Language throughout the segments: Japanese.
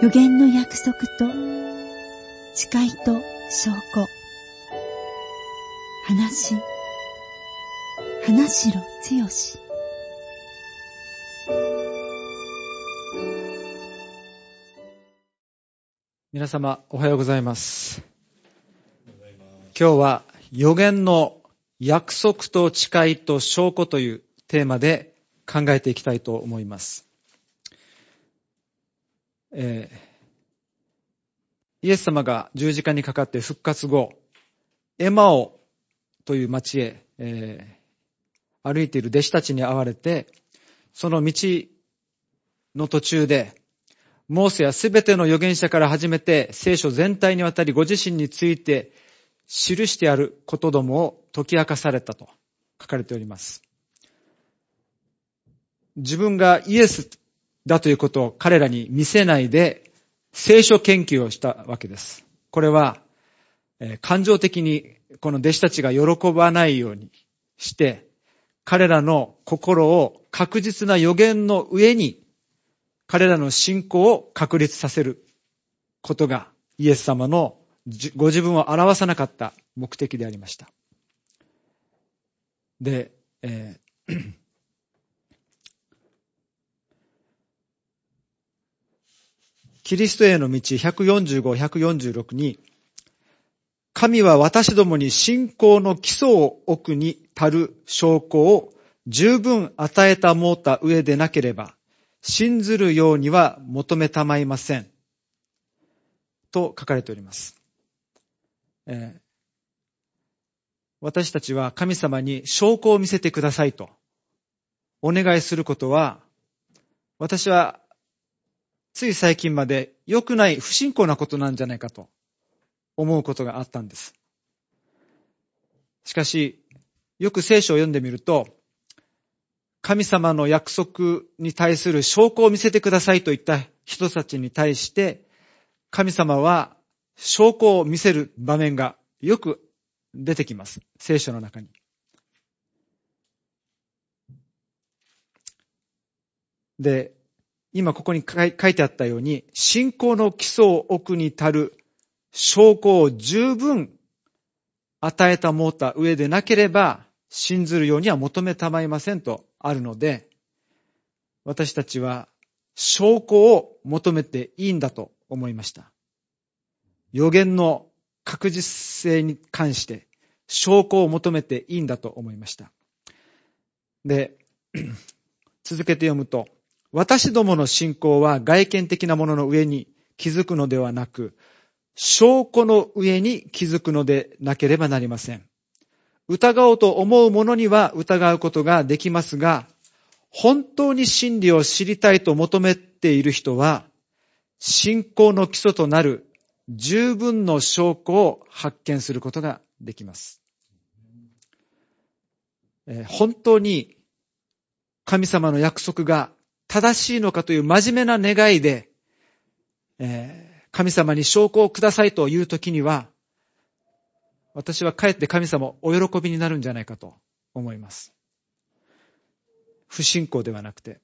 予言の約束と誓いと証拠。話しろつよし。 皆様おはようございます。今日は予言の約束と誓いと証拠というテーマで考えていきたいと思います。イエス様が十字架にかかって復活後、エマオという町へ、歩いている弟子たちに会われて、その道の途中でモーセやすべての預言者から始めて聖書全体にわたりご自身について記してあることどもを解き明かされたと書かれております。自分がイエスだということを彼らに見せないで聖書研究をしたわけです。これは感情的にこの弟子たちが喜ばないようにして彼らの心を確実な預言の上に彼らの信仰を確立させることがイエス様のご自分を表さなかった目的でありました。で、キリストへの道145、146に神は私どもに信仰の基礎を置くに足る証拠を十分与えたもうた上でなければ信ずるようには求めたまいません。と書かれております。私たちは神様に証拠を見せてくださいとお願いすることは、私はつい最近まで良くない不信仰なことなんじゃないかと思うことがあったんです。しかし、よく聖書を読んでみると、神様の約束に対する証拠を見せてくださいといった人たちに対して、神様は証拠を見せる場面がよく出てきます。聖書の中に。で、今ここに書いてあったように、信仰の基礎を置くに足る証拠を十分与えたもうた上でなければ、信ずるようには求めたまいませんとあるので、私たちは証拠を求めていいんだと思いました。預言の確実性に関して証拠を求めていいんだと思いました。で、続けて読むと、私どもの信仰は外見的なものの上に築くのではなく、証拠の上に築くのでなければなりません。疑おうと思う者には疑うことができますが、本当に真理を知りたいと求めている人は、信仰の基礎となる十分の証拠を発見することができます。本当に神様の約束が正しいのかという真面目な願いで、神様に証拠をくださいというときには、私はかえって神様お喜びになるんじゃないかと思います。不信仰ではなくて。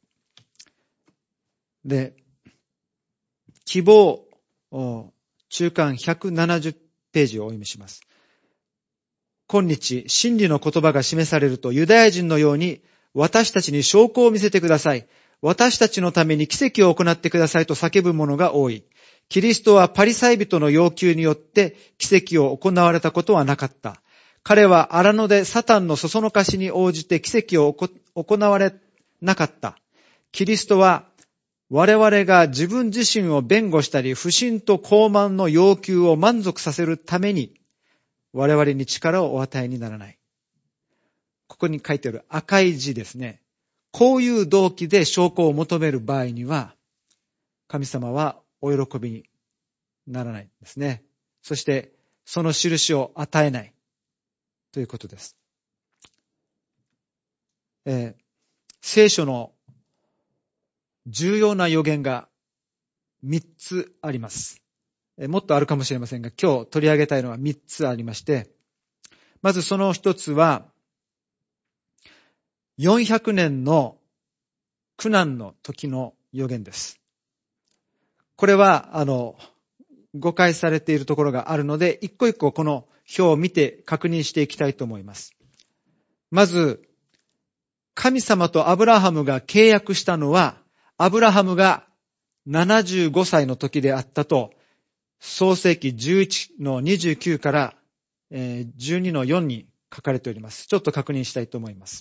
で、希望中間170ページをお読みします。今日、真理の言葉が示されると、ユダヤ人のように私たちに証拠を見せてください。私たちのために奇跡を行ってくださいと叫ぶ者が多い。キリストはパリサイ人の要求によって奇跡を行われたことはなかった。彼は荒野でサタンのそそのかしに応じて奇跡を行われなかった。キリストは我々が自分自身を弁護したり、不信と傲慢の要求を満足させるために我々に力をお与えにならない。ここに書いてある赤い字ですね。こういう動機で証拠を求める場合には、神様はお喜びにならないんですね。そして、その印を与えないということです。聖書の重要な預言が3つあります。もっとあるかもしれませんが、今日取り上げたいのは3つありまして、まずその1つは、400年の苦難の時の預言です。 これは、誤解されているところがあるので、一個一個この表を見て確認していきたいと思います。まず、神様とアブラハムが契約したのは、アブラハムが75歳の時であったと、創世記11の29から12の4に書かれております。ちょっと確認したいと思います。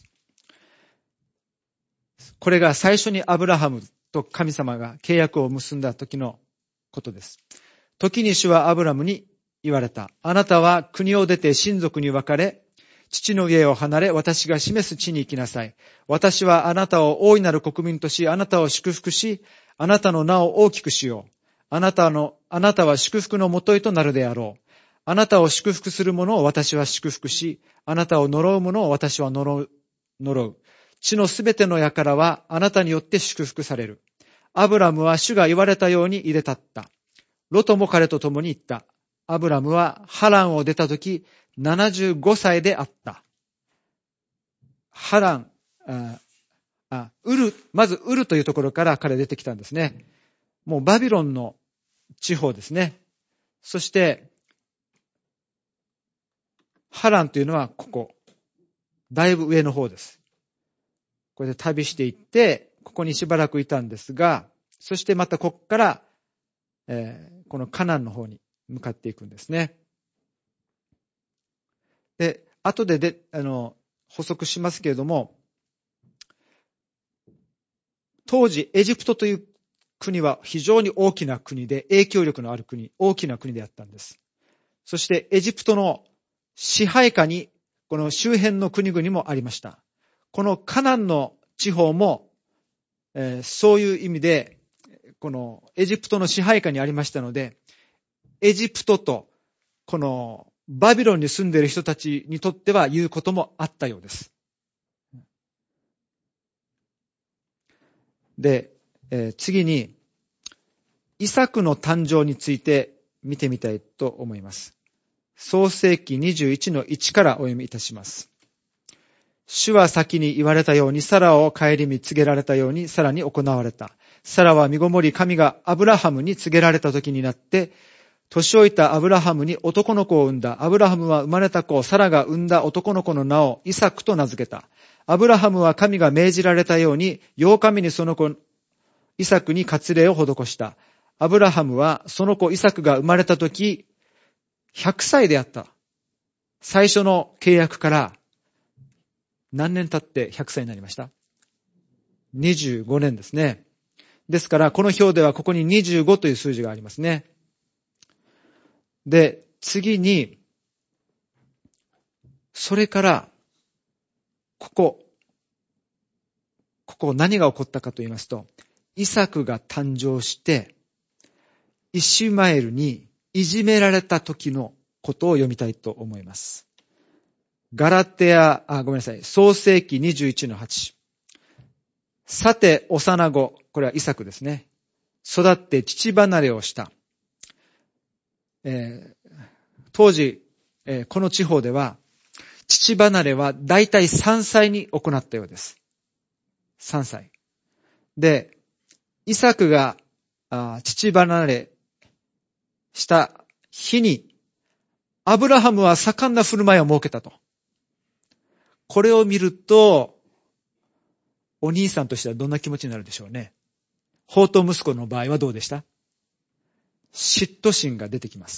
これが最初にアブラハムと神様が契約を結んだ時のことです。時に主はアブラムに言われた。あなたは国を出て親族に分かれ、父の家を離れ、私が示す地に行きなさい。私はあなたを大いなる国民とし、あなたを祝福し、あなたの名を大きくしよう。あなたは祝福のもといとなるであろう。あなたを祝福する者を私は祝福し、あなたを呪う者を私は呪う。地のすべての輩はあなたによって祝福される。アブラムは主が言われたように入れたった。ロトも彼と共に行った。アブラムはハランを出たとき75歳であった。ハラン、まずウルというところから彼出てきたんですね。もうバビロンの地方ですね。そして、ハランというのはここ。だいぶ上の方です。これで旅していって、ここにしばらくいたんですが、そしてまたここから、このカナンの方に向かっていくんですね。で、後で補足しますけれども、当時エジプトという国は非常に大きな国で、影響力のある国、大きな国であったんです。そしてエジプトの支配下に、この周辺の国々もありました。このカナンの地方も、そういう意味で、このエジプトの支配下にありましたので、エジプトとこのバビロンに住んでいる人たちにとっては言うこともあったようです。で、次に、イサクの誕生について見てみたいと思います。創世記21の1からお読みいたします。主は先に言われたように、サラを顧み告げられたように、サラに行われた。サラは身ごもり、神がアブラハムに告げられた時になって、年老いたアブラハムに男の子を産んだ。アブラハムは生まれた子、サラが産んだ男の子の名をイサクと名付けた。アブラハムは神が命じられたように、8日目にその子、イサクに割礼を施した。アブラハムはその子イサクが生まれた時、100歳であった。最初の契約から何年経って100歳になりました？ 25 年ですね。ですから、この表ではここに25という数字がありますね。で、次に、それから、ここ何が起こったかと言いますと、イサクが誕生して、イシュマエルにいじめられた時のことを読みたいと思います。創世記21の8。さて、幼子、これはイサクですね。育って父離れをした。当時、この地方では、父離れはだいたい3歳に行ったようです。3歳。で、イサクが父離れした日に、アブラハムは盛んな振る舞いを設けたと。これを見ると、お兄さんとしてはどんな気持ちになるでしょうね。放蕩息子の場合はどうでした？嫉妬心が出てきます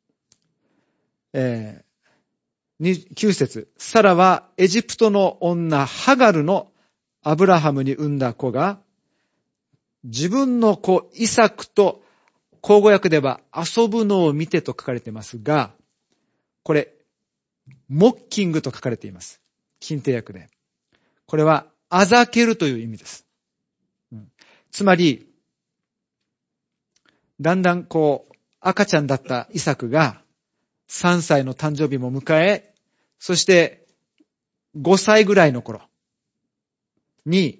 。9節。サラはエジプトの女ハガルのアブラハムに産んだ子が、自分の子イサクと口語訳では遊ぶのを見てと書かれていますが、これ、モッキングと書かれています。近定訳で。これは、あざけるという意味です。つまり、だんだん赤ちゃんだったイサクが3歳の誕生日も迎え、そして5歳ぐらいの頃に、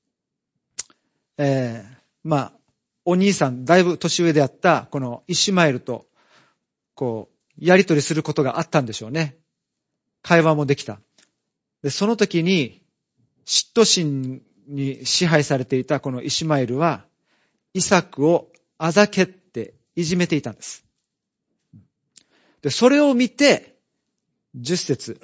お兄さん、だいぶ年上であったこのイシュマエルと、やりとりすることがあったんでしょうね。会話もできた。で、その時に、嫉妬心に支配されていたこのイシュマエルは、イサクをあざけっていじめていたんです。で、それを見て、10節、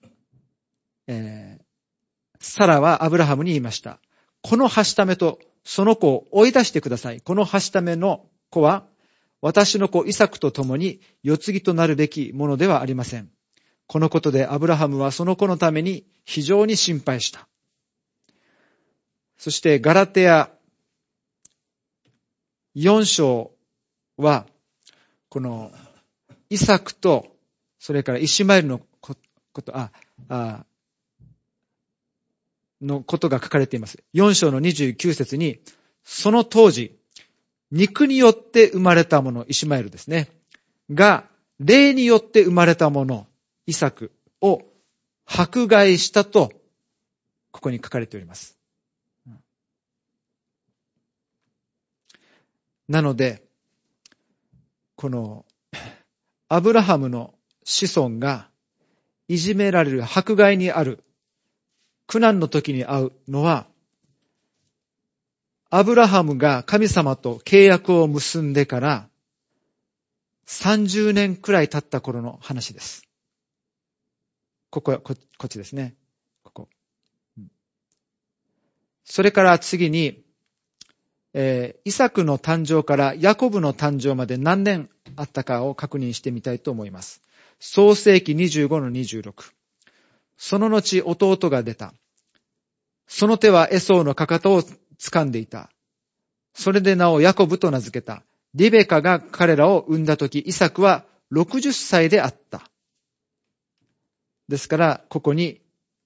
サラはアブラハムに言いました。このはしためとその子を追い出してください。このはしための子は、私の子イサクと共に世継ぎとなるべきものではありません。このことでアブラハムはその子のために非常に心配した。そしてガラテヤ4章は、このイサクと、それからイシマエルのことが書かれています。4章の29節に、その当時、肉によって生まれたもの、イシマエルですね。が、霊によって生まれたもの、イサクを迫害したと、ここに書かれております。なので、この、アブラハムの子孫がいじめられる、迫害にある、苦難の時に会うのは、アブラハムが神様と契約を結んでから30年くらい経った頃の話です。こっちですね。ここ。それから次に、イサクの誕生からヤコブの誕生まで何年あったかを確認してみたいと思います。創世記25の26。その後弟が出た。その手はエソウのかかとを掴んでいた。それで名をヤコブと名付けた。リベカが彼らを産んだとき、イサクは60歳であった。ですから、ここに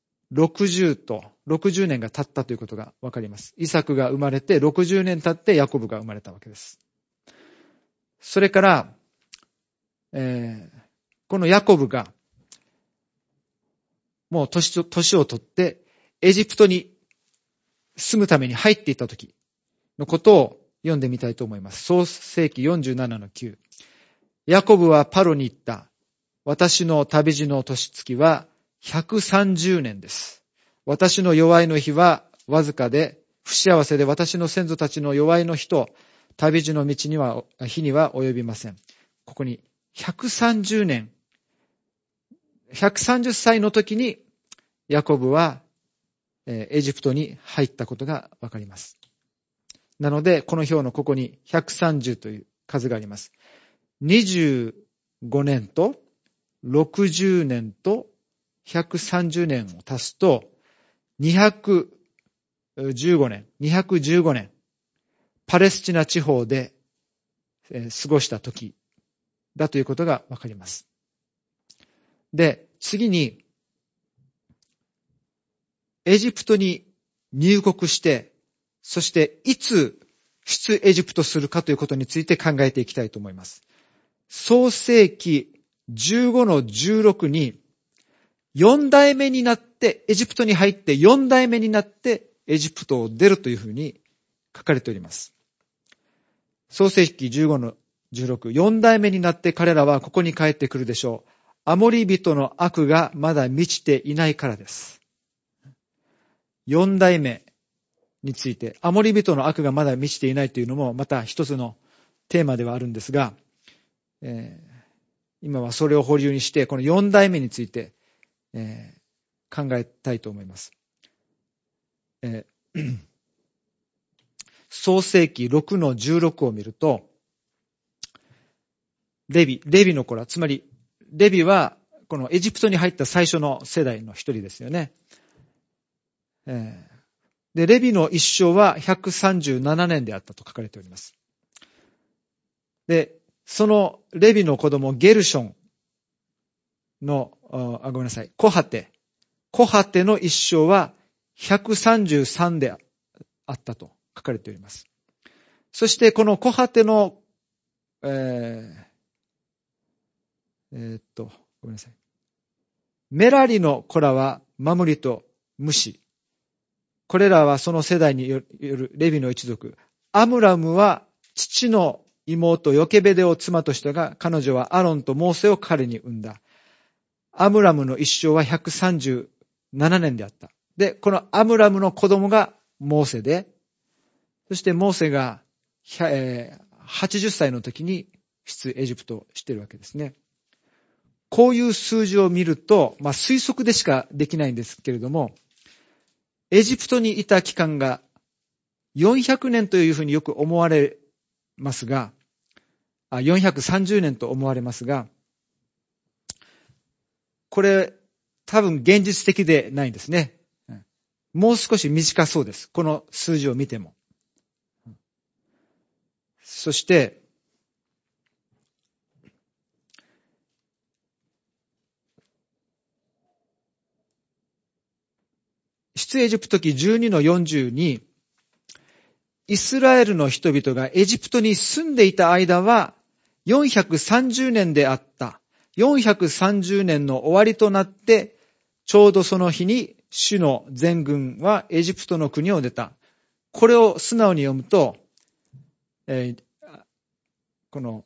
60年が経ったということがわかります。イサクが生まれて60年経ってヤコブが生まれたわけです。それから、このヤコブがもう年を取ってエジプトに住むために入っていった時のことを読んでみたいと思います。創世記47の9。ヤコブはパロに言った。私の旅路の年月は130年です。私の弱いの日はわずかで不幸せで、私の先祖たちの弱いの日と旅路の日には及びません。ここに130年、130歳の時にヤコブはエジプトに入ったことがわかります。なので、この表のここに130という数があります。25年と60年と130年を足すと215年、パレスチナ地方で過ごした時だということがわかります。で、次に、エジプトに入国して、そしていつ出エジプトするかということについて考えていきたいと思います。創世記15の16に、4代目になってエジプトに入って4代目になってエジプトを出るというふうに書かれております。創世記15の16、4代目になって彼らはここに帰ってくるでしょう。アモリ人の悪がまだ満ちていないからです。4代目について、アモリ人の悪がまだ満ちていないというのもまた一つのテーマではあるんですが、今はそれを保留にして、この4代目について、考えたいと思います。創世記6の16を見ると、レビの子ら、つまりレビはこのエジプトに入った最初の世代の一人ですよね。で、レビの一生は137年であったと書かれております。で、そのレビの子供ゲルションの、ごめんなさい、コハテの一生は133であったと書かれております。そしてこのコハテの、ごめんなさい。メラリの子らはマムリとムシ。これらはその世代によるレビの一族。アムラムは父の妹ヨケベデを妻としたが、彼女はアロンとモーセを彼に産んだ。アムラムの一生は137年であった。で、このアムラムの子供がモーセで、そしてモーセが80 80歳の時に出エジプトをしているわけですね。こういう数字を見ると、推測でしかできないんですけれども、エジプトにいた期間が400年というふうによく思われますが、430年と思われますが、これ多分現実的でないんですね。もう少し短そうです。この数字を見ても。そして、出エジプト記12の40に、イスラエルの人々がエジプトに住んでいた間は430年であった。430年の終わりとなって、ちょうどその日に主の全軍はエジプトの国を出た。これを素直に読むと、この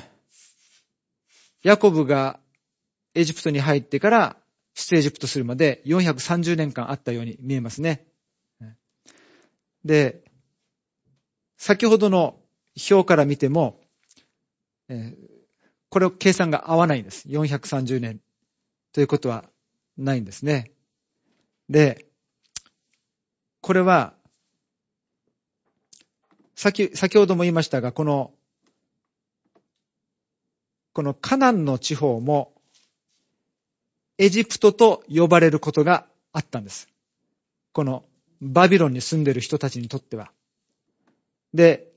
ヤコブがエジプトに入ってから出エジプトするまで430年間あったように見えますね。で、先ほどの表から見ても、これを計算が合わないんです。430年ということはないんですね。で、これは、先ほども言いましたが、このカナンの地方も、エジプトと呼ばれることがあったんです。このバビロンに住んでいる人たちにとっては。で、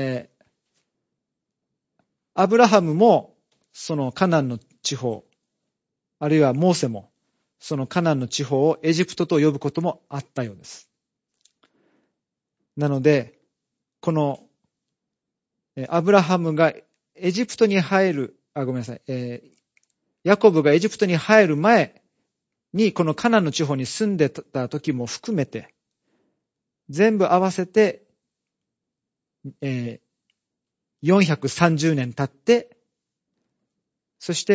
アブラハムもそのカナンの地方、あるいはモーセもそのカナンの地方をエジプトと呼ぶこともあったようです。なので、このアブラハムがエジプトに入る、ごめんなさい、ヤコブがエジプトに入る前にこのカナンの地方に住んでた時も含めて、全部合わせて、430年経って、そして、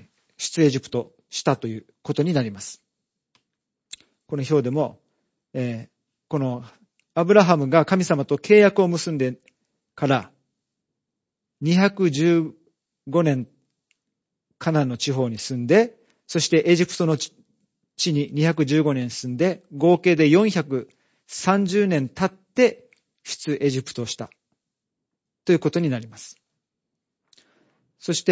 出エジプトしたということになります。この表でも、このアブラハムが神様と契約を結んでから215年カナンの地方に住んで、そしてエジプトの地に215年住んで、合計で430年経って出エジプトをしたということになります。そして、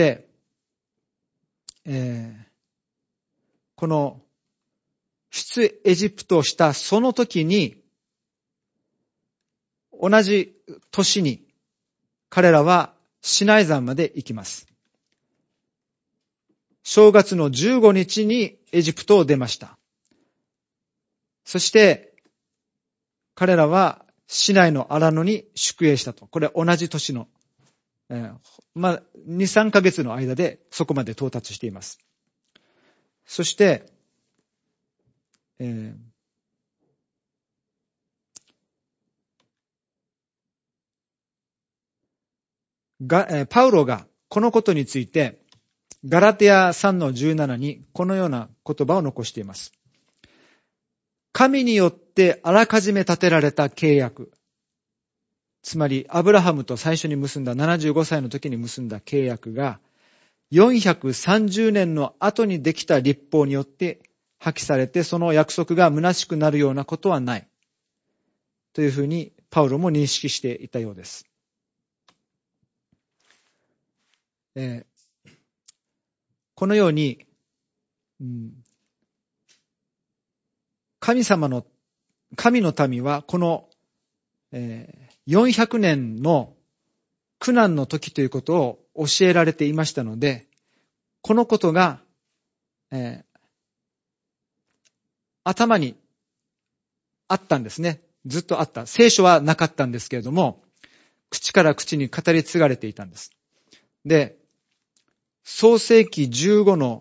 この出エジプトをしたその時に、同じ年に彼らはシナイ山まで行きます。正月の15日にエジプトを出ました。そして彼らはシナイの荒野に宿営したと。これは同じ年の、2、3ヶ月の間でそこまで到達しています。そして、パウロがこのことについてガラテヤ 3-17 にこのような言葉を残しています。神によってあらかじめ立てられた契約。つまりアブラハムと最初に結んだ75歳の時に結んだ契約が430年の後にできた律法によって破棄されて、その約束が虚しくなるようなことはない。というふうにパウロも認識していたようです。このように、神の民はこの、400年の苦難の時ということを教えられていましたので、このことが、頭にあったんですね。ずっとあった。聖書はなかったんですけれども、口から口に語り継がれていたんです。で、創世記15の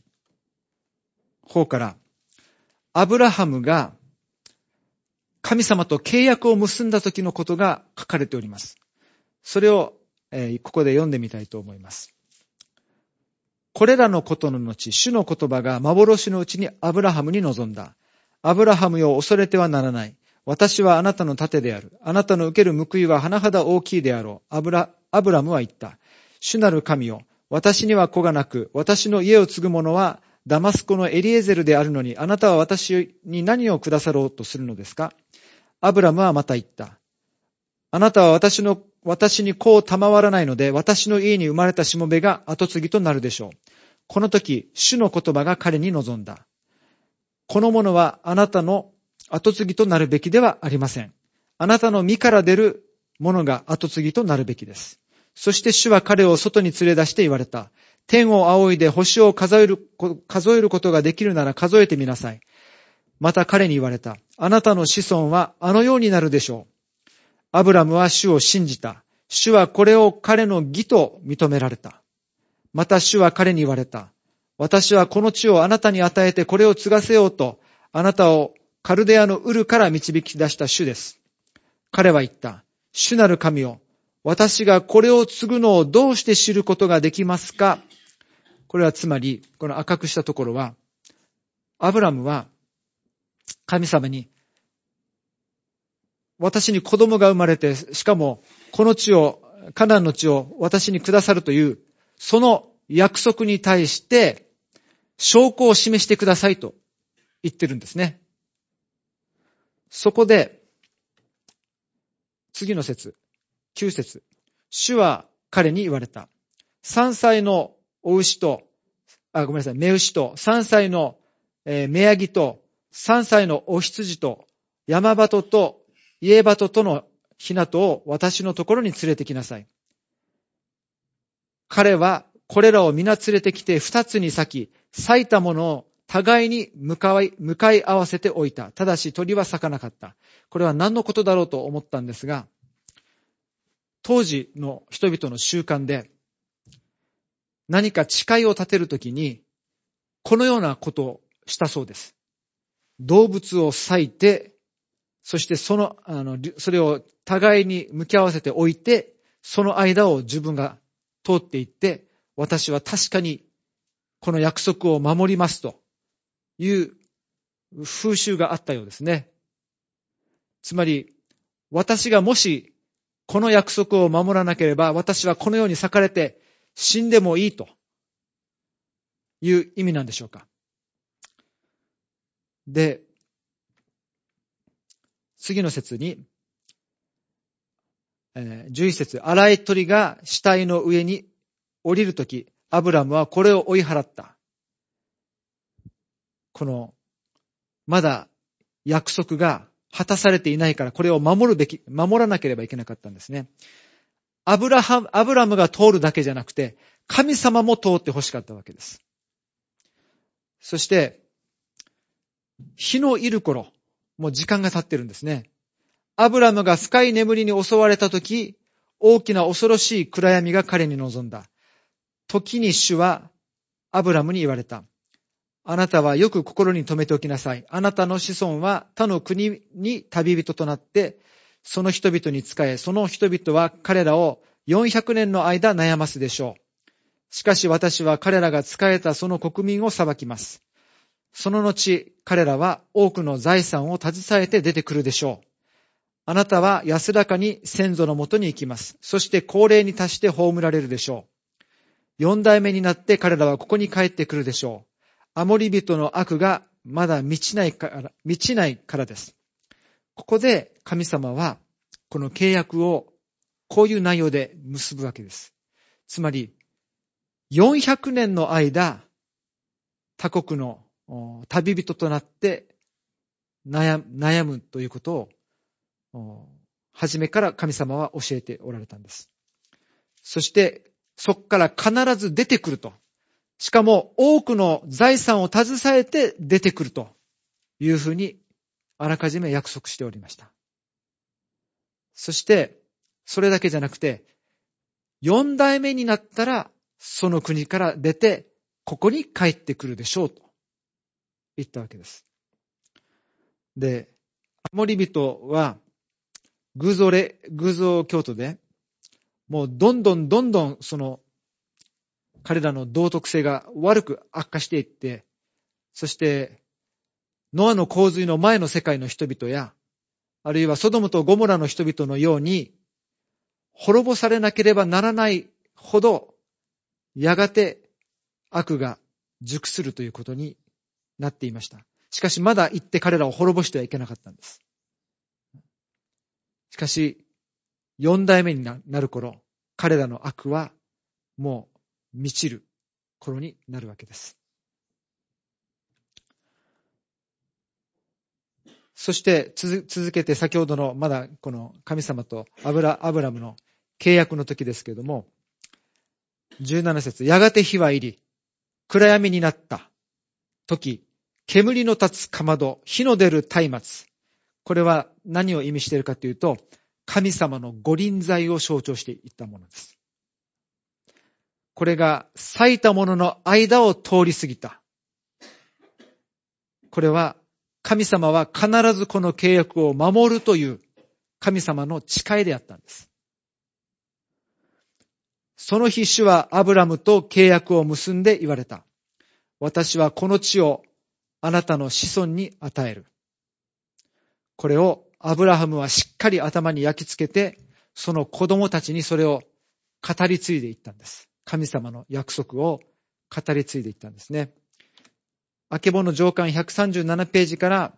方から、アブラハムが神様と契約を結んだ時のことが書かれております。それを、ここで読んでみたいと思います。これらのことの後、主の言葉が幻のうちにアブラハムに臨んだ。アブラハムよ、恐れてはならない。 私はあなたの盾である。あなたの受ける報いは甚だ大きいであろう。アブラムは言った。主なる神よ。私には子がなく、私の家を継ぐ者はダマスコのエリエゼルであるのに、あなたは私に何をくださろうとするのですか？アブラムはまた言った。あなたは私に子を賜らないので、私の家に生まれたしもべが後継ぎとなるでしょう。この時、主の言葉が彼に臨んだ。この者はあなたの後継ぎとなるべきではありません。あなたの身から出る者が後継ぎとなるべきです。そして主は彼を外に連れ出して言われた。天を仰いで星を数えることができるなら数えてみなさい。また彼に言われた。あなたの子孫はあのようになるでしょう。アブラムは主を信じた。主はこれを彼の義と認められた。また主は彼に言われた。私はこの地をあなたに与えてこれを継がせようと、あなたをカルデアのウルから導き出した主です。彼は言った。主なる神よ。私がこれを継ぐのをどうして知ることができますか？これはつまり、この赤くしたところは、アブラムは神様に、私に子供が生まれて、しかもこの地を、カナンの地を私にくださるという、その約束に対して証拠を示してくださいと言ってるんですね。そこで、次の節、9節。主は彼に言われた。3歳のお牛と、目牛と、3歳の目ヤギと、3歳のお羊と、山鳩と家鳩とのひなとを私のところに連れてきなさい。彼はこれらを皆連れてきて2つに裂き、裂いたものを互いに向かい合わせておいた。ただし鳥は裂かなかった。これは何のことだろうと思ったんですが、当時の人々の習慣で、何か誓いを立てるときに、このようなことをしたそうです。動物を裂いて、そしてそれを互いに向き合わせておいて、その間を自分が通っていって、私は確かにこの約束を守りますという風習があったようですね。つまり、私がもしこの約束を守らなければ、私はこのように裂かれて死んでもいいという意味なんでしょうか。で、次の節に、11節、荒い鳥が死体の上に降りるとき、アブラムはこれを追い払った。まだ約束が果たされていないから、これを守らなければいけなかったんですね。アブラムが通るだけじゃなくて、神様も通って欲しかったわけです。そして、日のいる頃、もう時間が経ってるんですね。アブラムが深い眠りに襲われたとき、大きな恐ろしい暗闇が彼に臨んだ。時に主はアブラムに言われた。あなたはよく心に留めておきなさい。あなたの子孫は他の国に旅人となって、その人々に仕え、その人々は彼らを400年の間悩ますでしょう。しかし私は彼らが仕えたその国民を裁きます。その後、彼らは多くの財産を携えて出てくるでしょう。あなたは安らかに先祖のもとに行きます。そして高齢に達して葬られるでしょう。4代目になって彼らはここに帰ってくるでしょう。アモリ人の悪がまだ満ちないからです。ここで神様はこの契約をこういう内容で結ぶわけです。つまり、400年の間、他国の旅人となって悩むということを、初めから神様は教えておられたんです。そして、そこから必ず出てくると。しかも、多くの財産を携えて出てくるというふうに、あらかじめ約束しておりました。そして、それだけじゃなくて、4代目になったら、その国から出て、ここに帰ってくるでしょうと言ったわけです。で、アモリ人は、偶像教徒で、もうどんどん彼らの道徳性が悪く悪化していって、そして、ノアの洪水の前の世界の人々や、 あるいはソドムとゴモラの人々のように、滅ぼされなければならないほど、やがて悪が熟するということになっていました。しかしまだ行って彼らを滅ぼしてはいけなかったんです。しかし、4代目になる頃、彼らの悪はもう満ちる頃になるわけです。そして続けて先ほどのまだこの神様とアブラムの契約の時ですけれども、17節、やがて日は入り、暗闇になった時、煙の立つかまど、火の出る松明。これは何を意味しているかというと、神様の御臨在を象徴していったものです。これが裂いたものの間を通り過ぎた。これは神様は必ずこの契約を守るという神様の誓いであったんです。その日主はアブラムと契約を結んで言われた。私はこの地をあなたの子孫に与える。これをアブラハムはしっかり頭に焼き付けて、その子供たちにそれを語り継いでいったんです。神様の約束を語り継いでいったんですね。あけぼの上巻137ページから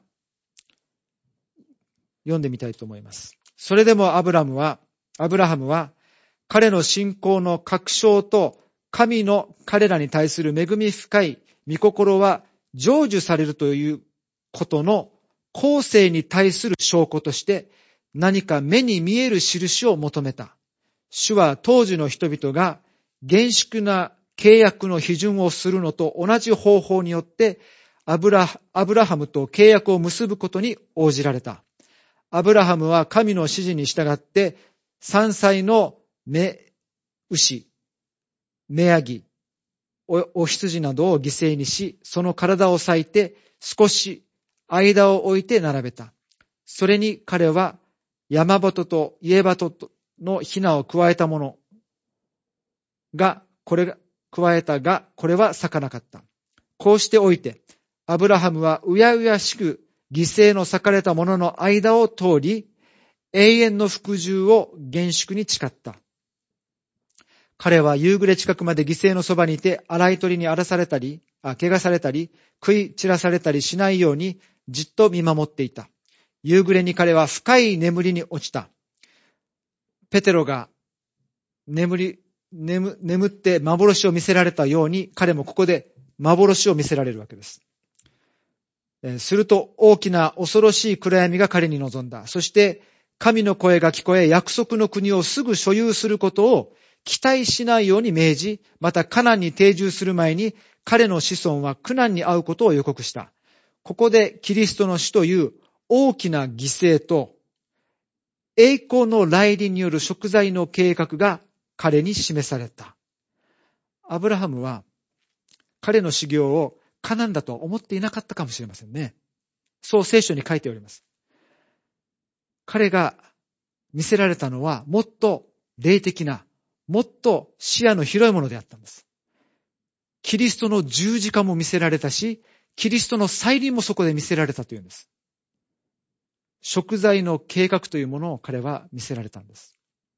読んでみたいと思います。それでもアブラハムは彼の信仰の確証と神の彼らに対する恵み深い御心は成就されるということの後世に対する証拠として何か目に見える印を求めた。主は当時の人々が厳粛な契約の批准をするのと同じ方法によってアブラハムと契約を結ぶことに応じられた。アブラハムは神の指示に従って3歳の牛、メヤギ、お羊などを犠牲にし、その体を裂いて少し間を置いて並べた。それに彼は山鳩と家鳩のヒナを加えたものが、これは咲かなかった。こうしておいて、アブラハムはうやうやしく犠牲の裂かれたものの間を通り、永遠の服従を厳粛に誓った。彼は夕暮れ近くまで犠牲のそばにいて、荒い鳥に怪我されたり、食い散らされたりしないようにじっと見守っていた。夕暮れに彼は深い眠りに落ちた。ペテロが眠って幻を見せられたように、彼もここで幻を見せられるわけです。すると大きな恐ろしい暗闇が彼に臨んだ。そして神の声が聞こえ、約束の国をすぐ所有することを期待しないように命じ、またカナンに定住する前に彼の子孫は苦難に遭うことを予告した。ここでキリストの死という大きな犠牲と栄光の来臨による贖罪の計画が彼に示された。アブラハムは彼の修行を苦難だと思っていなかったかもしれませんね。そう聖書に書いております。彼が見せられたのはもっと霊的な、もっと視野の広いものであったんです。キリストの十字架も見せられたし、キリストの再臨もそこで見せられたというんです。贖罪の計画というものを彼は見せられたんです。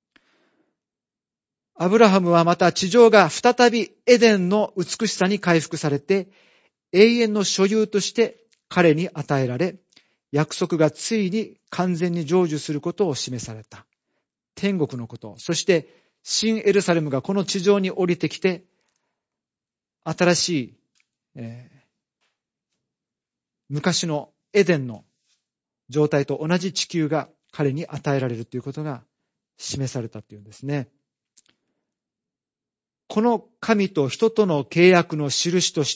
アブラハムはまた地上が再びエデンの美しさに回復されて、永遠の所有として彼に与えられ、約束がついに完全に成就することを示された。天国のこと、そして新エルサレムがこの地上に降りてきて、新しい、昔のエデンの状態と同じ地球が彼に与えられるということが示されたというんですね。この神と人との契約の印として、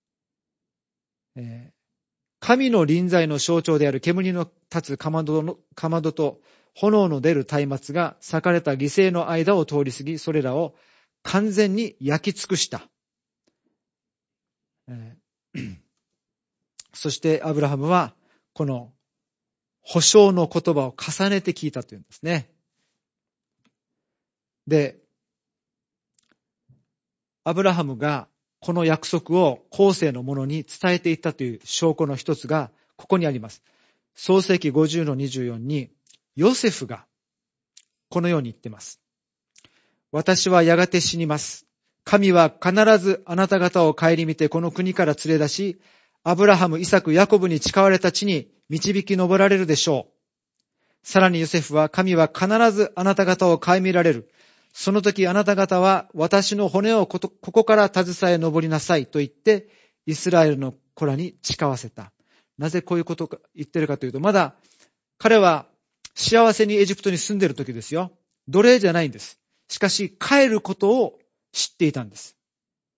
神の臨在の象徴である煙の立つかまどと炎の出る松明が裂かれた犠牲の間を通り過ぎ、それらを完全に焼き尽くした。そしてアブラハムはこの保証の言葉を重ねて聞いたというんですね。で、アブラハムがこの約束を後世の者に伝えていったという証拠の一つがここにあります。 創世記50-24に、ヨセフがこのように言っています。私はやがて死にます。神は必ずあなた方を顧みてこの国から連れ出し、アブラハム、イサク、ヤコブに誓われた地に導き上られるでしょう。さらにヨセフは、神は必ずあなた方を顧みられる。その時あなた方は私の骨をここから携え登りなさいと言って、イスラエルの子らに誓わせた。なぜこういうことを言ってるかというと、まだ彼は幸せにエジプトに住んでいる時ですよ。奴隷じゃないんです。しかし帰ることを知っていたんです。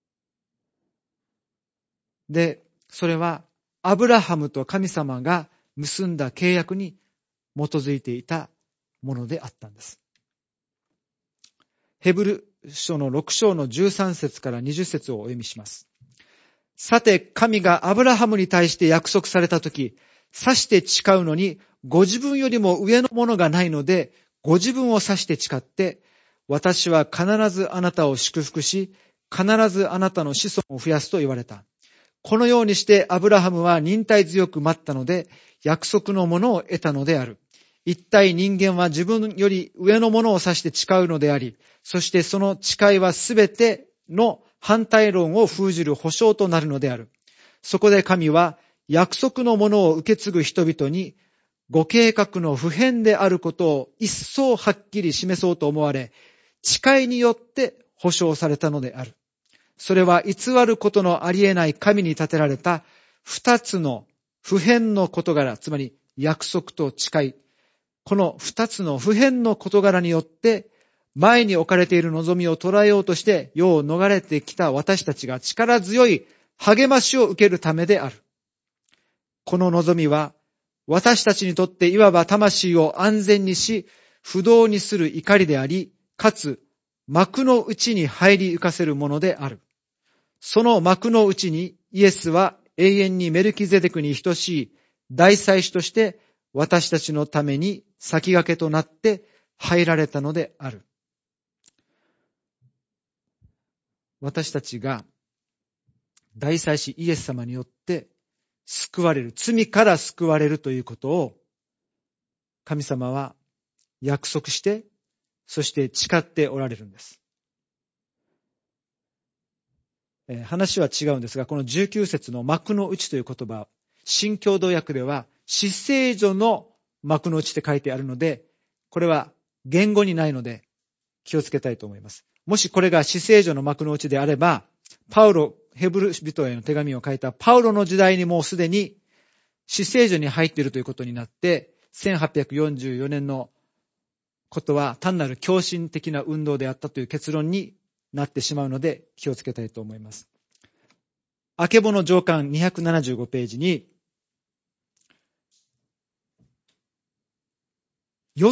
で、それはアブラハムと神様が結んだ契約に基づいていたものであったんです。ヘブル書の6章の13節から20節をお読みします。さて、神がアブラハムに対して約束されたとき、指して誓うのに、ご自分よりも上のものがないので、ご自分を指して誓って、私は必ずあなたを祝福し、必ずあなたの子孫を増やすと言われた。このようにしてアブラハムは忍耐強く待ったので、約束のものを得たのである。一体人間は自分より上のものを指して誓うのであり、そしてその誓いはすべての反対論を封じる保証となるのである。そこで神は約束のものを受け継ぐ人々にご計画の不変であることを一層はっきり示そうと思われ、誓いによって保証されたのである。それは偽ることのありえない神に立てられた二つの不変の事柄、つまり約束と誓い、この二つの不変の事柄によって前に置かれている望みを捉えようとして世を逃れてきた私たちが力強い励ましを受けるためである。この望みは私たちにとっていわば魂を安全にし不動にする怒りであり、かつ幕の内に入り浮かせるものである。その幕の内にイエスは永遠にメルキゼデクに等しい大祭司として私たちのために先駆けとなって入られたのである。私たちが大祭司イエス様によって救われる、罪から救われるということを神様は約束して、そして誓っておられるんです。話は違うんですが、この19節の幕の内という言葉、新共同訳では至聖所の幕の内って書いてあるので、これは言語にないので気をつけたいと思います。もしこれが至聖所の幕の内であれば、ヘブル人への手紙を書いたパウロの時代にもうすでに至聖所に入っているということになって、1844年のことは単なる狂信的な運動であったという結論になってしまうので気をつけたいと思います。あけぼの上巻275ページに、モ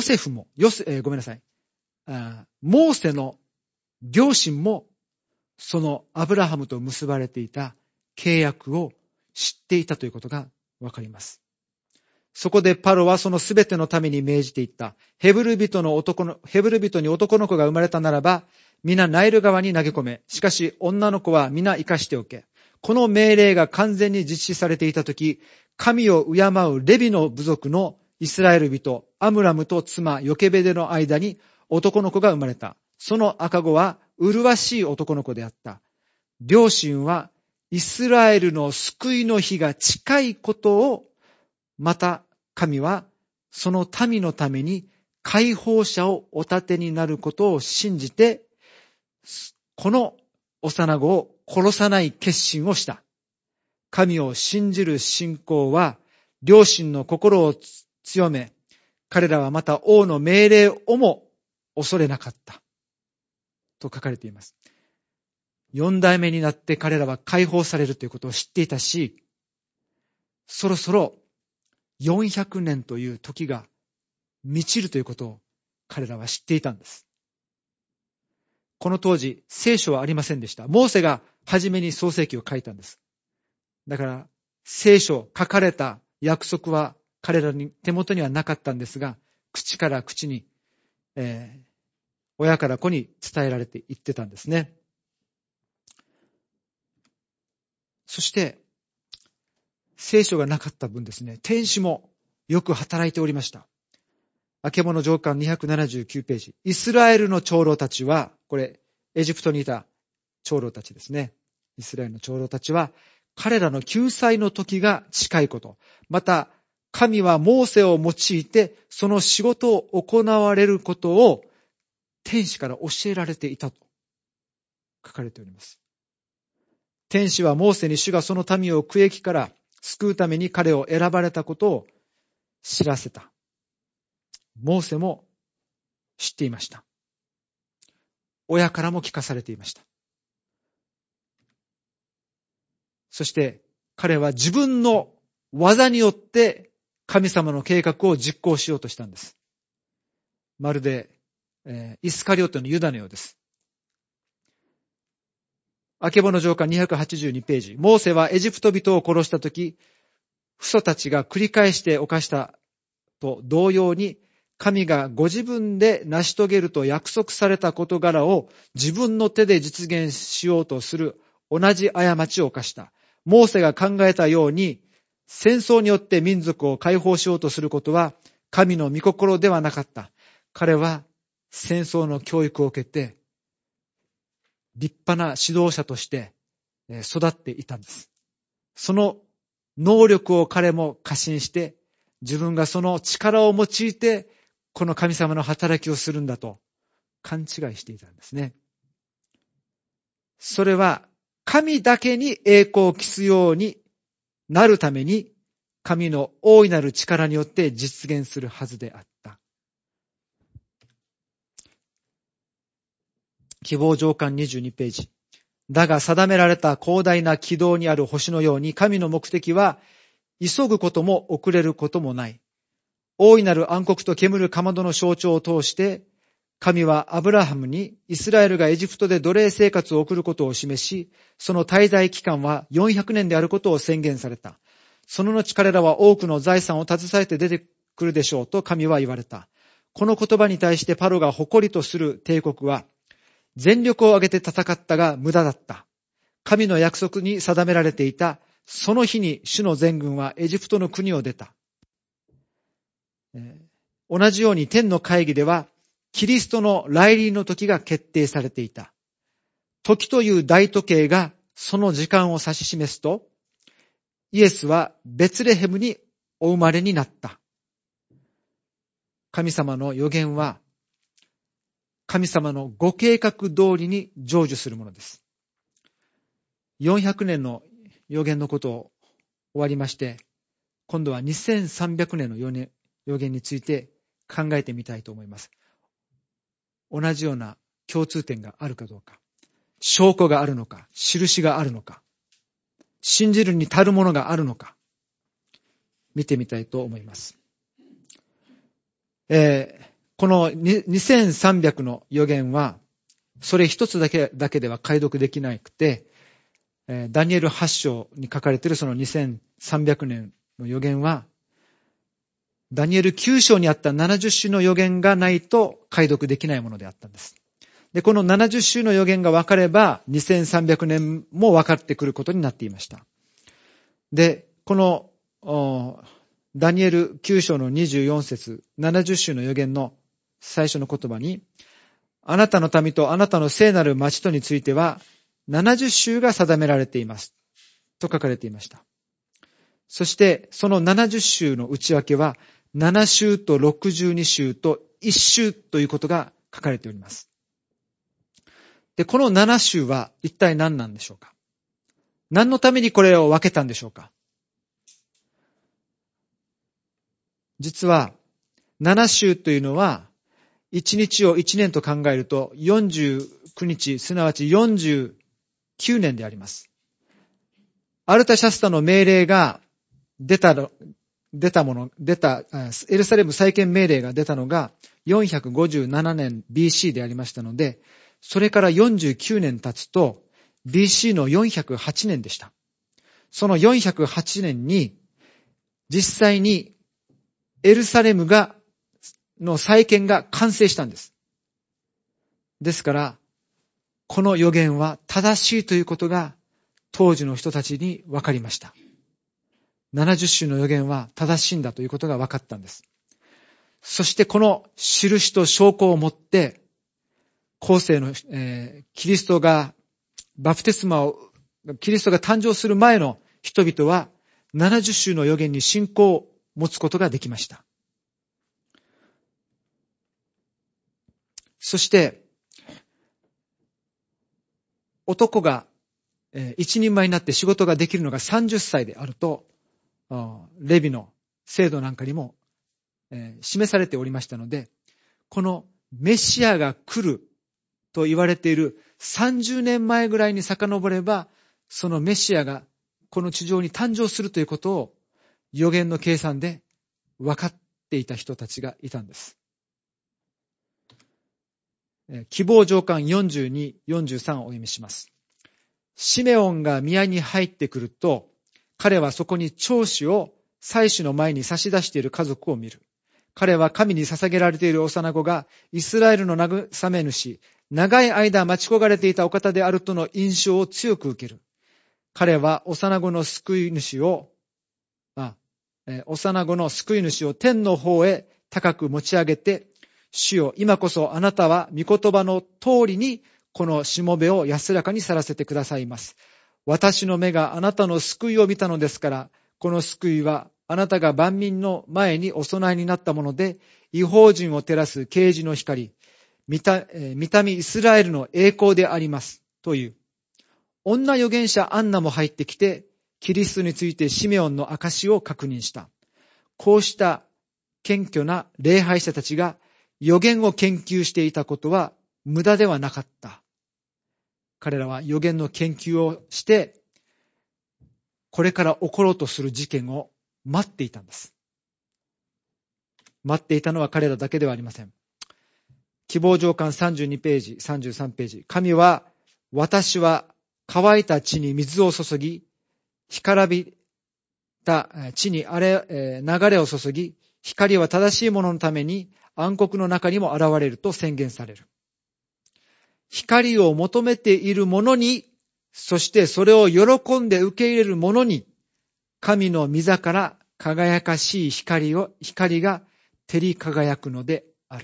ーセの両親もそのアブラハムと結ばれていた契約を知っていたということがわかります。そこでパロはそのすべてのために命じていった。ヘブル人に男の子が生まれたならば、皆ナイル川に投げ込め。しかし女の子は皆生かしておけ。この命令が完全に実施されていたとき、神を敬うレビの部族のイスラエル人、アムラムと妻ヨケベデの間に男の子が生まれた。その赤子は麗しい男の子であった。両親はイスラエルの救いの日が近いことを、また神はその民のために解放者をお立てになることを信じて、この幼子を殺さない決心をした。神を信じる信仰は両親の心を強め、彼らはまた王の命令をも恐れなかったと書かれています。4代目になって彼らは解放されるということを知っていたし、そろそろ400年という時が満ちるということを彼らは知っていたんです。この当時、聖書はありませんでした。モーセが初めに創世記を書いたんです。だから、聖書、書かれた約束は彼らに手元にはなかったんですが、口から口に、親から子に伝えられていってたんですね。そして、聖書がなかった分ですね、天使もよく働いておりました。あけぼの上巻279ページ。イスラエルの長老たちは、これ、エジプトにいた長老たちですね。イスラエルの長老たちは、彼らの救済の時が近いこと。また、神はモーセを用いて、その仕事を行われることを、天使から教えられていたと書かれております。天使はモーセに主がその民を苦役から救うために彼を選ばれたことを知らせた。モーセも知っていました。親からも聞かされていました。そして彼は自分の技によって神様の計画を実行しようとしたんです。まるで、イスカリオテのユダのようです。あけぼの上巻282ページ。モーセはエジプト人を殺したとき、父祖たちが繰り返して犯したと同様に、神がご自分で成し遂げると約束された事柄を自分の手で実現しようとする同じ過ちを犯した。モーセが考えたように、戦争によって民族を解放しようとすることは神の御心ではなかった。彼は戦争の教育を受けて、立派な指導者として育っていたんです。その能力を彼も過信して、自分がその力を用いて、この神様の働きをするんだと勘違いしていたんですね。それは神だけに栄光を期すようになるために、神の大いなる力によって実現するはずであった。希望上巻22ページ。だが定められた広大な軌道にある星のように、神の目的は急ぐことも遅れることもない。大いなる暗黒と煙るかまどの象徴を通して、神はアブラハムにイスラエルがエジプトで奴隷生活を送ることを示し、その滞在期間は400年であることを宣言された。その後彼らは多くの財産を携えて出てくるでしょうと神は言われた。この言葉に対してパロが誇りとする帝国は、全力を挙げて戦ったが無駄だった。神の約束に定められていたその日に主の全軍はエジプトの国を出た。同じように天の会議ではキリストの来臨の時が決定されていた。時という大時計がその時間を指し示すと、イエスはベツレヘムにお生まれになった。神様の予言は神様のご計画通りに成就するものです。400年の予言のことを終わりまして、今度は2300年の予言について考えてみたいと思います。同じような共通点があるかどうか、証拠があるのか、印があるのか、信じるに足るものがあるのか、見てみたいと思います。この2300の予言は、それ一つだけでは解読できなくて、ダニエル8章に書かれているその2300年の予言は、ダニエル9章にあった70種の予言がないと解読できないものであったんです。で、この70種の予言が分かれば、2300年も分かってくることになっていました。で、この、ダニエル9章の24節、70種の予言の最初の言葉に、あなたの民とあなたの聖なる町とについては、70州が定められています。と書かれていました。そして、その70州の内訳は、7州と62州と1州ということが書かれております。で、この7州は一体何なんでしょうか？何のためにこれを分けたんでしょうか？実は、7州というのは、1日を1年と考えると49日、すなわち49年であります。アルタシャスタの命令がエルサレム再建命令が出たのが457年 BC でありましたので、それから49年経つと BC の408年でした。その408年に実際にエルサレムの再建が完成したんです。ですから、この予言は正しいということが当時の人たちに分かりました。 70種の予言は正しいんだということが分かったんです。そしてこの印と証拠をもって、後世の、キリストがキリストが誕生する前の人々は70種の予言に信仰を持つことができました。そして、男が一人前になって仕事ができるのが30歳であると、レビの制度なんかにも示されておりましたので、このメシアが来ると言われている30年前ぐらいに遡れば、そのメシアがこの地上に誕生するということを預言の計算で分かっていた人たちがいたんです。希望上巻42、43をお読みします。シメオンが宮に入ってくると、彼はそこに長子を祭司の前に差し出している家族を見る。彼は神に捧げられている幼子がイスラエルの慰め主、長い間待ち焦がれていたお方であるとの印象を強く受ける。彼は幼子の救い主を天の方へ高く持ち上げて、主よ、今こそあなたは御言葉の通りにこのしもべを安らかに去らせてくださいます。私の目があなたの救いを見たのですから、この救いはあなたが万民の前にお供えになったもので、異邦人を照らす啓示の光、見た目イスラエルの栄光であります。という。女預言者アンナも入ってきて、キリストについてシメオンの証を確認した。こうした謙虚な礼拝者たちが預言を研究していたことは無駄ではなかった。彼らは預言の研究をして、これから起ころうとする事件を待っていたんです。待っていたのは彼らだけではありません。希望上巻32ページ、33ページ。神は、私は乾いた地に水を注ぎ、干からびた地に流れを注ぎ、光は正しいもののために暗黒の中にも現れると宣言される。光を求めている者に、そしてそれを喜んで受け入れる者に、神の御座から輝かしい光が照り輝くのである。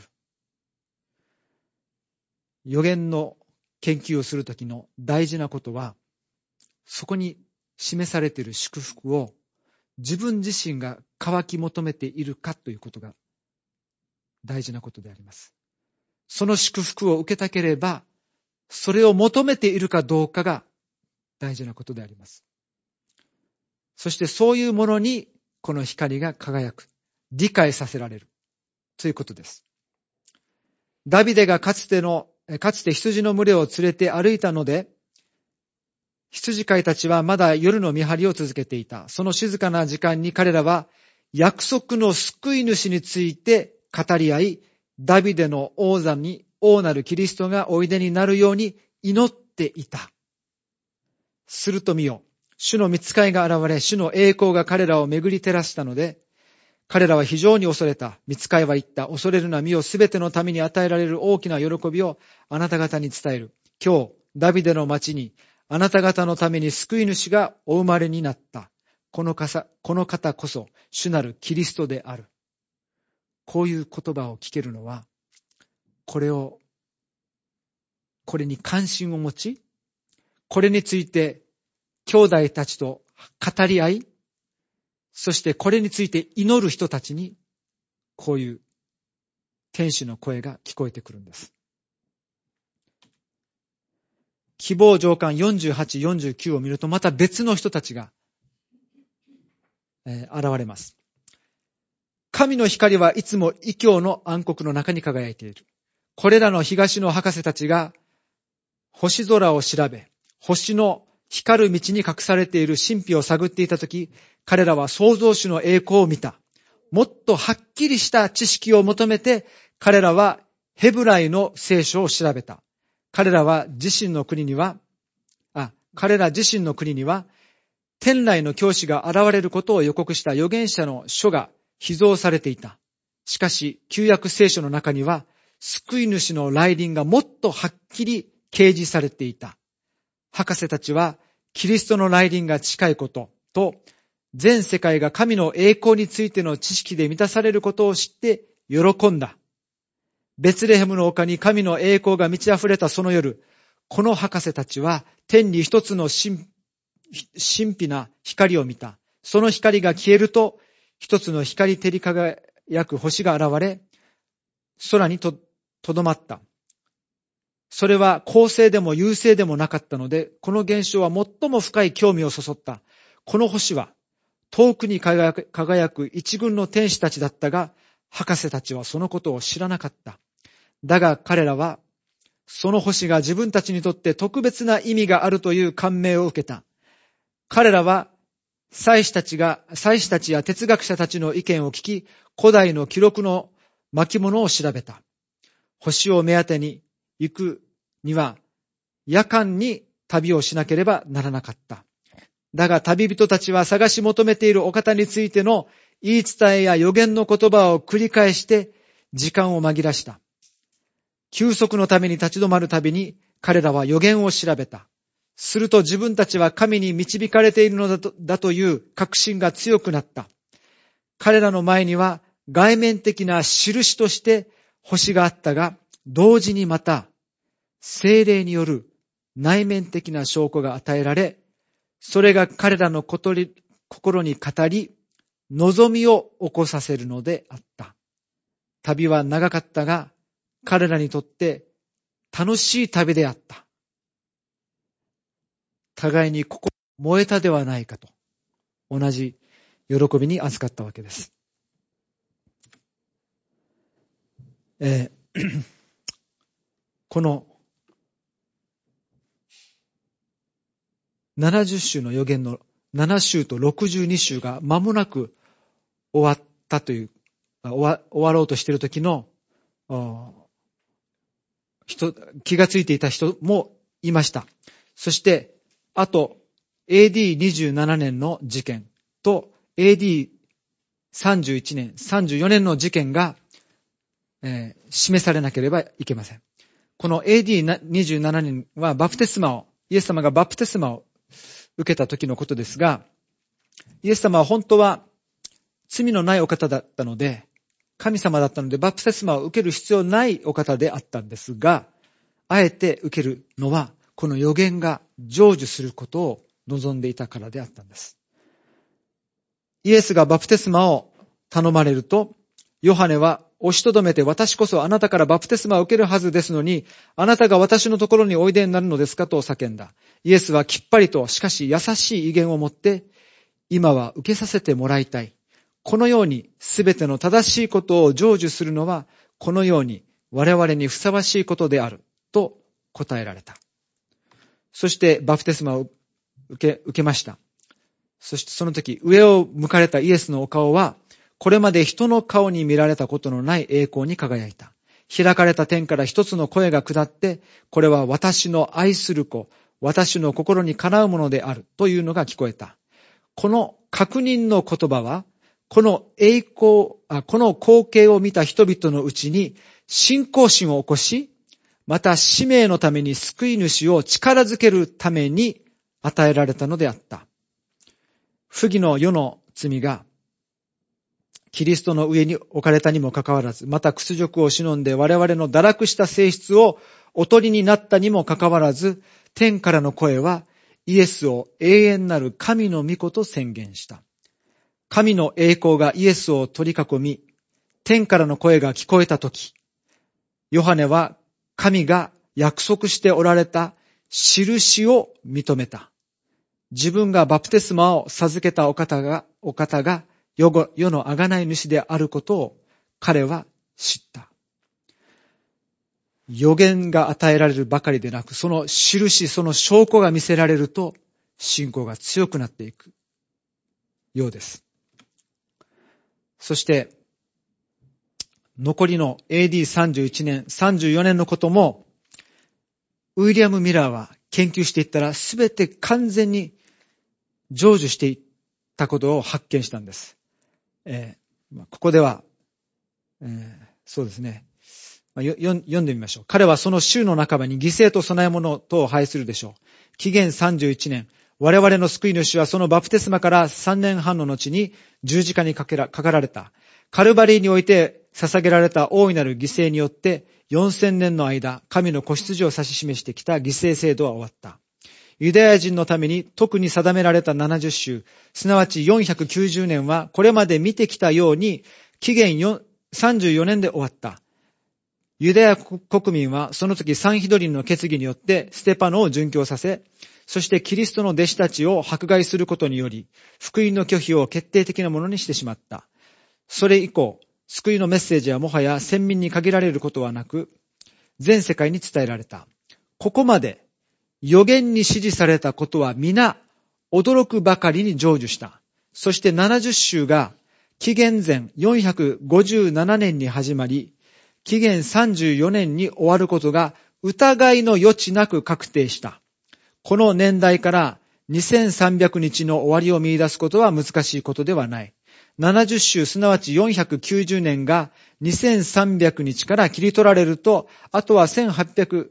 預言の研究をするときの大事なことは、そこに示されている祝福を自分自身が渇き求めているかということが大事なことであります。その祝福を受けたければ、それを求めているかどうかが大事なことであります。そしてそういうものにこの光が輝く、理解させられるということです。ダビデがかつて羊の群れを連れて歩いたので、羊飼いたちはまだ夜の見張りを続けていた。その静かな時間に彼らは約束の救い主について語り合い、ダビデの王座に王なるキリストがおいでになるように祈っていた。すると見よ、主の御使いが現れ、主の栄光が彼らを巡り照らしたので、彼らは非常に恐れた。御使いは言った。恐れるな、見よ、すべてのために与えられる大きな喜びをあなた方に伝える。今日、ダビデの町にあなた方のために救い主がお生まれになった。この方こそ主なるキリストである。こういう言葉を聞けるのは、これに関心を持ち、これについて兄弟たちと語り合い、そしてこれについて祈る人たちに、こういう天使の声が聞こえてくるんです。希望上巻48、49を見るとまた別の人たちが、現れます。神の光はいつも異教の暗黒の中に輝いている。これらの東の博士たちが星空を調べ、星の光る道に隠されている神秘を探っていたとき、彼らは創造主の栄光を見た。もっとはっきりした知識を求めて、彼らはヘブライの聖書を調べた。彼ら自身の国には、天来の教師が現れることを予告した預言者の書が秘蔵されていた。しかし、旧約聖書の中には、救い主の来臨がもっとはっきり掲示されていた。博士たちは、キリストの来臨が近いことと、 全世界が神の栄光についての知識で満たされることを知って喜んだ。ベツレヘムの丘に神の栄光が満ち溢れたその夜、この博士たちは天に一つの神秘な光を見た。その光が消えると、一つの光照り輝く星が現れ、空にとどまった。それは恒星でも遊星でもなかったので、この現象は最も深い興味をそそった。この星は遠くに輝く一群の天使たちだったが、博士たちはそのことを知らなかった。だが彼らは、その星が自分たちにとって特別な意味があるという感銘を受けた。彼らは、祭司たちや哲学者たちの意見を聞き、古代の記録の巻物を調べた。星を目当てに行くには、夜間に旅をしなければならなかった。だが旅人たちは探し求めているお方についての言い伝えや予言の言葉を繰り返して時間を紛らした。休息のために立ち止まるたびに彼らは予言を調べた。すると自分たちは神に導かれているのだという確信が強くなった。彼らの前には外面的な印として星があったが、同時にまた聖霊による内面的な証拠が与えられ、それが彼らの心に語り、望みを起こさせるのであった。旅は長かったが、彼らにとって楽しい旅であった。互いに心燃えたではないかと、同じ喜びに預かったわけです。この70週の予言の7週と62週が間もなく終わったという、終わろうとしている時の気がついていた人もいました。そして、あと AD27 年の事件と AD31 年、34年の事件が、示されなければいけません。この AD27 年はイエス様がバプテスマを受けた時のことですが、イエス様は本当は罪のないお方だったので、神様だったのでバプテスマを受ける必要ないお方であったんですが、あえて受けるのはこの予言が成就することを望んでいたからであったんです。イエスがバプテスマを頼まれると、ヨハネは押しとどめて、私こそあなたからバプテスマを受けるはずですのに、あなたが私のところにおいでになるのですかと叫んだ。イエスはきっぱりと、しかし優しい威厳を持って、今は受けさせてもらいたい。このようにすべての正しいことを成就するのは、このように我々にふさわしいことであると答えられた。そしてバプテスマを受けました。そしてその時、上を向かれたイエスのお顔は、これまで人の顔に見られたことのない栄光に輝いた。開かれた天から一つの声が下って、これは私の愛する子、私の心にかなうものであるというのが聞こえた。この確認の言葉は、この光景を見た人々のうちに信仰心を起こし、また使命のために救い主を力づけるために与えられたのであった。不義の世の罪がキリストの上に置かれたにもかかわらず、また屈辱を忍んで我々の堕落した性質をお取りになったにもかかわらず、天からの声はイエスを永遠なる神の御子と宣言した。神の栄光がイエスを取り囲み、天からの声が聞こえたとき、ヨハネは神が約束しておられた印を認めた。自分がバプテスマを授けたお方が世の贖い主であることを彼は知った。予言が与えられるばかりでなく、その印、その証拠が見せられると信仰が強くなっていくようです。そして残りの AD31 年、34年のこともウィリアム・ミラーは研究していったらすべて完全に成就していったことを発見したんです。ここでは、そうですね。読んでみましょう。彼はその週の半ばに犠牲と供え物等を拝するでしょう。紀元31年、 我々の救い主はそのバプテスマから3年半の後に十字架にかかられた。カルバリーにおいて捧げられた大いなる犠牲によって4000年の間、神の子羊を指し示してきた犠牲制度は終わった。ユダヤ人のために特に定められた70週、すなわち490年はこれまで見てきたように紀元34年で終わった。ユダヤ国民はその時サンヒドリンの決議によってステパノを殉教させ、そしてキリストの弟子たちを迫害することにより、福音の拒否を決定的なものにしてしまった。それ以降、救いのメッセージはもはや先民に限られることはなく、全世界に伝えられた。ここまで預言に指示されたことは皆驚くばかりに成就した。そして70週が紀元前457年に始まり、紀元34年に終わることが疑いの余地なく確定した。この年代から2300日の終わりを見出すことは難しいことではない。70週すなわち490年が2300日から切り取られると、あとは1810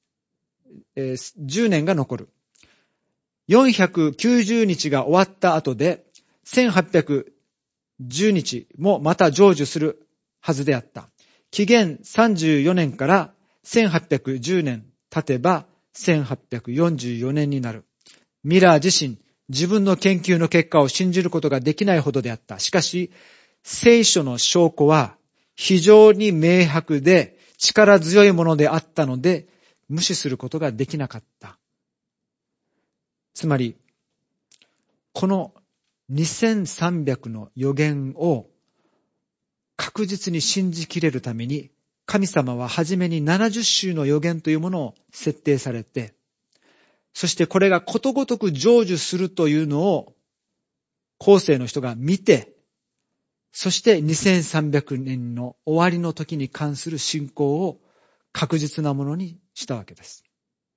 年が残る。490日が終わった後で、1810日もまた成就するはずであった。紀元34年から1810年経てば1844年になる。ミラー自身、自分の研究の結果を信じることができないほどであった。しかし、聖書の証拠は非常に明白で力強いものであったので、無視することができなかった。つまり、この2300の予言を確実に信じきれるために、神様は初めに70週の予言というものを設定されて、そしてこれがことごとく成就するというのを後世の人が見て、そして2300年の終わりの時に関する信仰を確実なものにしたわけです。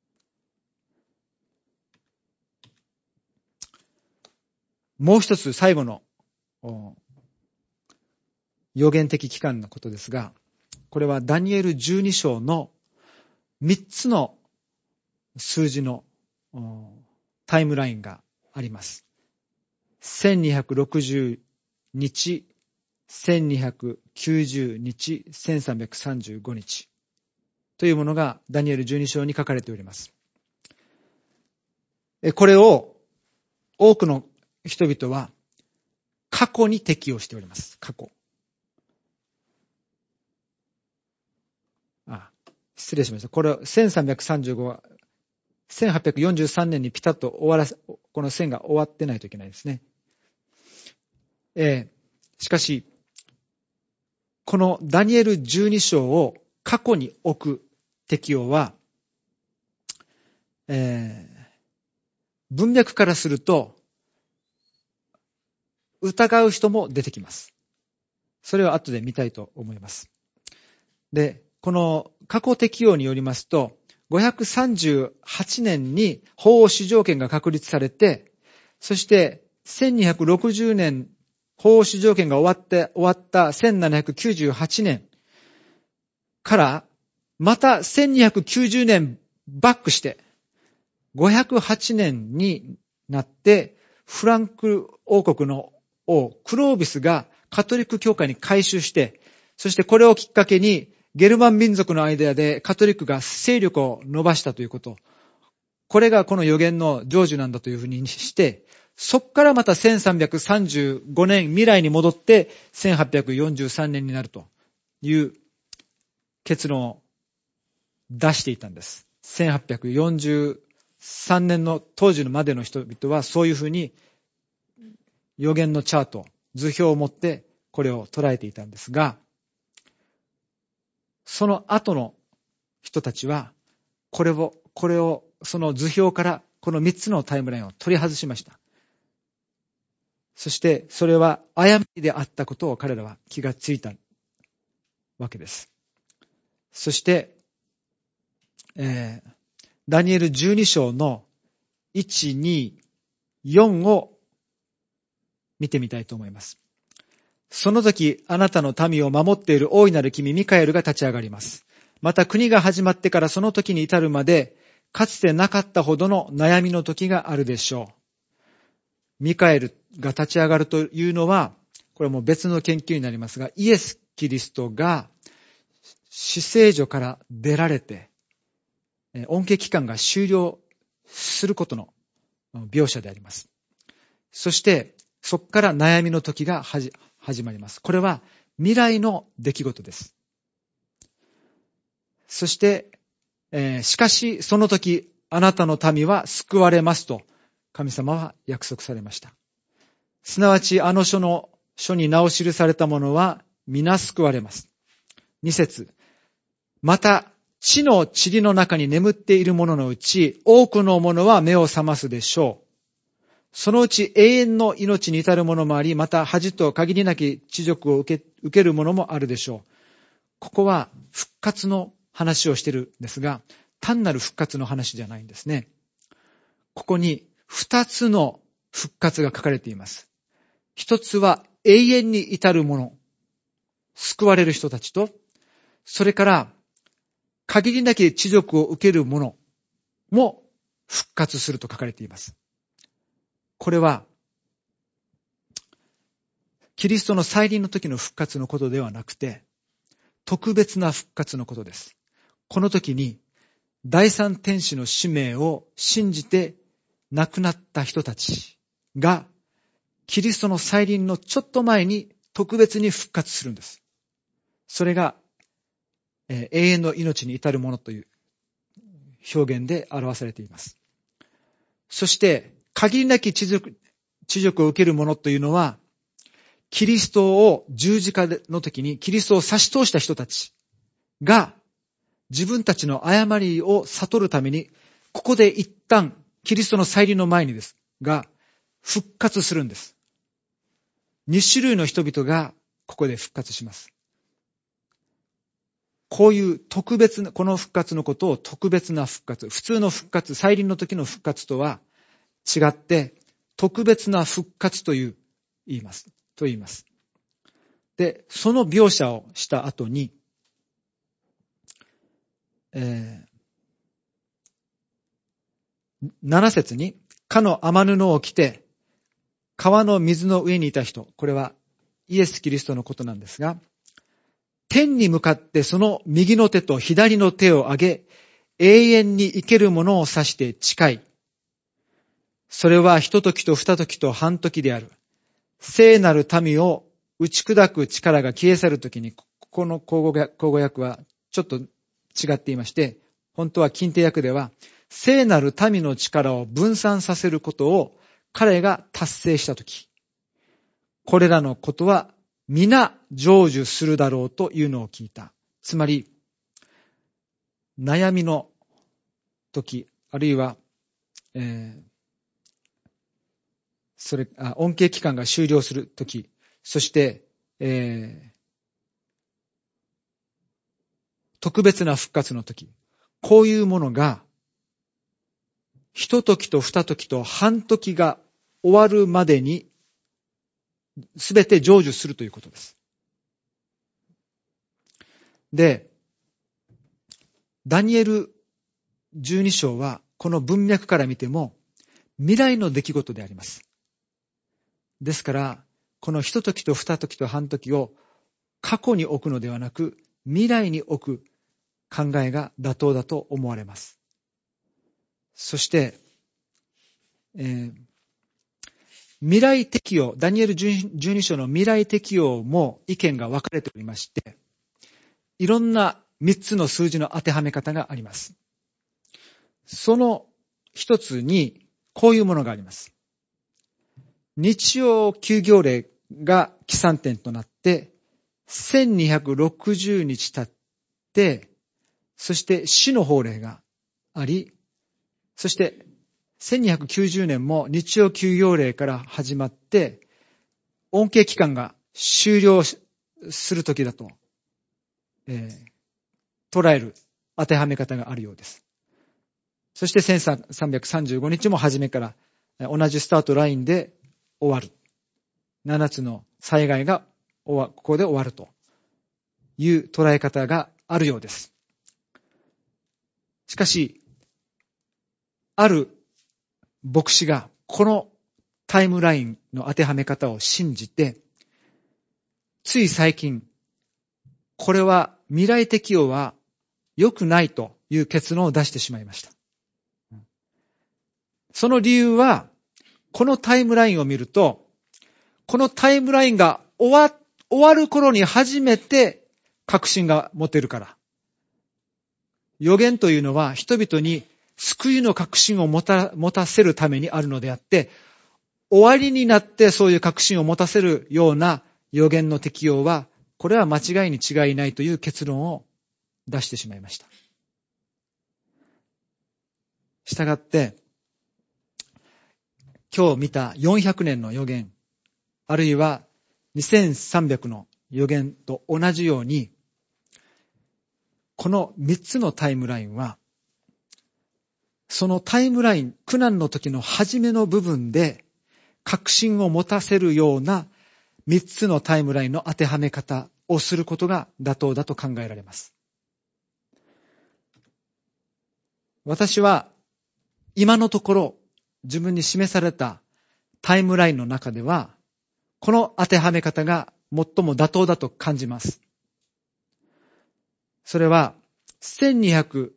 もう一つ最後の予言的期間のことですが、これはダニエル12章の3つの数字のタイムラインがあります。1260日、1290日、1335日というものがダニエル12章に書かれております。これを多くの人々は過去に適用しております。過去。失礼しました。これ1335は1843年にピタッとこの線が終わってないといけないですね。しかし、このダニエル12章を過去に置く適用は、文脈からすると、疑う人も出てきます。それを後で見たいと思います。で、この過去適用によりますと、538年に法王主条権が確立されて、そして1260年法王主条権が終わった1798年からまた1290年バックして508年になってフランク王国の王クロービスがカトリック教会に改宗して、そしてこれをきっかけにゲルマン民族の間でカトリックが勢力を伸ばしたということ。これがこの予言の成就なんだというふうにして、そこからまた1335年未来に戻って1843年になるという結論を出していたんです。1843年の当時のまでの人々はそういうふうに予言のチャート、図表を持ってこれを捉えていたんですが、その後の人たちは、これをその図表からこの3つのタイムラインを取り外しました。そしてそれは誤りであったことを彼らは気がついたわけです。そして、ダニエル12章の1、2、4を見てみたいと思います。その時、あなたの民を守っている大いなる君ミカエルが立ち上がります。また国が始まってからその時に至るまで、かつてなかったほどの悩みの時があるでしょう。 ミカエルが立ち上がるというのは、これはもう別の研究になりますが、イエス・キリストが死聖所から出られて、恩恵期間が終了することの描写であります。そして、そこから悩みの時が始まります。これは未来の出来事です。そして、しかしその時、あなたの民は救われますと、神様は約束されました。すなわち、あの書に名を記された者は皆救われます。2節。また、地の塵の中に眠っている者のうち、多くの者は目を覚ますでしょう。そのうち永遠の命に至る者もあり、また恥と限りなき恥辱を受ける者もあるでしょう。ここは復活の話をしているんですが、単なる復活の話じゃないんですね。ここに2つの復活が書かれています。一つは永遠に至る者、救われる人たちと、それから限りなき恥辱を受ける者も復活すると書かれています。これは、キリストの再臨の時の復活のことではなくて、特別な復活のことです。この時に、第三天使の使命を信じて亡くなった人たちが、キリストの再臨のちょっと前に特別に復活するんです。それが、永遠の命に至るものという表現で表されています。そして、限りなき恥辱を受ける者というのは、キリストを十字架の時にキリストを差し通した人たちが自分たちの誤りを悟るために、ここで一旦キリストの再臨の前にですが、復活するんです。2種類の人々がここで復活します。こういう特別な、この復活のことを特別な復活、普通の復活、再臨の時の復活とは違って、特別な復活と言います。で、その描写をした後に、7節に、かの雨布を着て、川の水の上にいた人、これはイエス・キリストのことなんですが、天に向かってその右の手と左の手を上げ、永遠に生けるものを指して誓い、それは一時と二時と半時である。聖なる民を打ち砕く力が消え去るときに、ここの口語訳はちょっと違っていまして、本当は近帝訳では、聖なる民の力を分散させることを彼が達成したとき、これらのことは皆成就するだろうというのを聞いた。つまり、悩みの時、あるいは、恩恵期間が終了するとき、そして、特別な復活のとき、こういうものが、一時と二時と半時が終わるまでに、すべて成就するということです。で、ダニエル12章は、この文脈から見ても、未来の出来事であります。ですから、この一時と二時と半時を過去に置くのではなく、未来に置く考えが妥当だと思われます。そして、未来適用、ダニエル12章の未来適用も意見が分かれておりまして、いろんな3つの数字の当てはめ方があります。その一つに、こういうものがあります。日曜休業令が起算点となって、1260日経って、そして死の法令があり、そして1290年も日曜休業令から始まって、恩恵期間が終了するときだと、捉える当てはめ方があるようです。そして1335日も初めから同じスタートラインで終わる。7つの災害がここで終わるという捉え方があるようです。しかし、ある牧師がこのタイムラインの当てはめ方を信じて、つい最近、これは未来適用は良くないという結論を出してしまいました。その理由は、このタイムラインを見ると、このタイムラインが終わる頃に初めて確信が持てるから。預言というのは人々に救いの確信を持たせるためにあるのであって、終わりになってそういう確信を持たせるような預言の適用は、これは間違いに違いないという結論を出してしまいました。したがって、今日見た400年の預言、あるいは2300の預言と同じように、この3つのタイムラインは、そのタイムライン、苦難の時の初めの部分で、確信を持たせるような3つのタイムラインの当てはめ方をすることが妥当だと考えられます。私は今のところ自分に示されたタイムラインの中では、この当てはめ方が最も妥当だと感じます。それは1260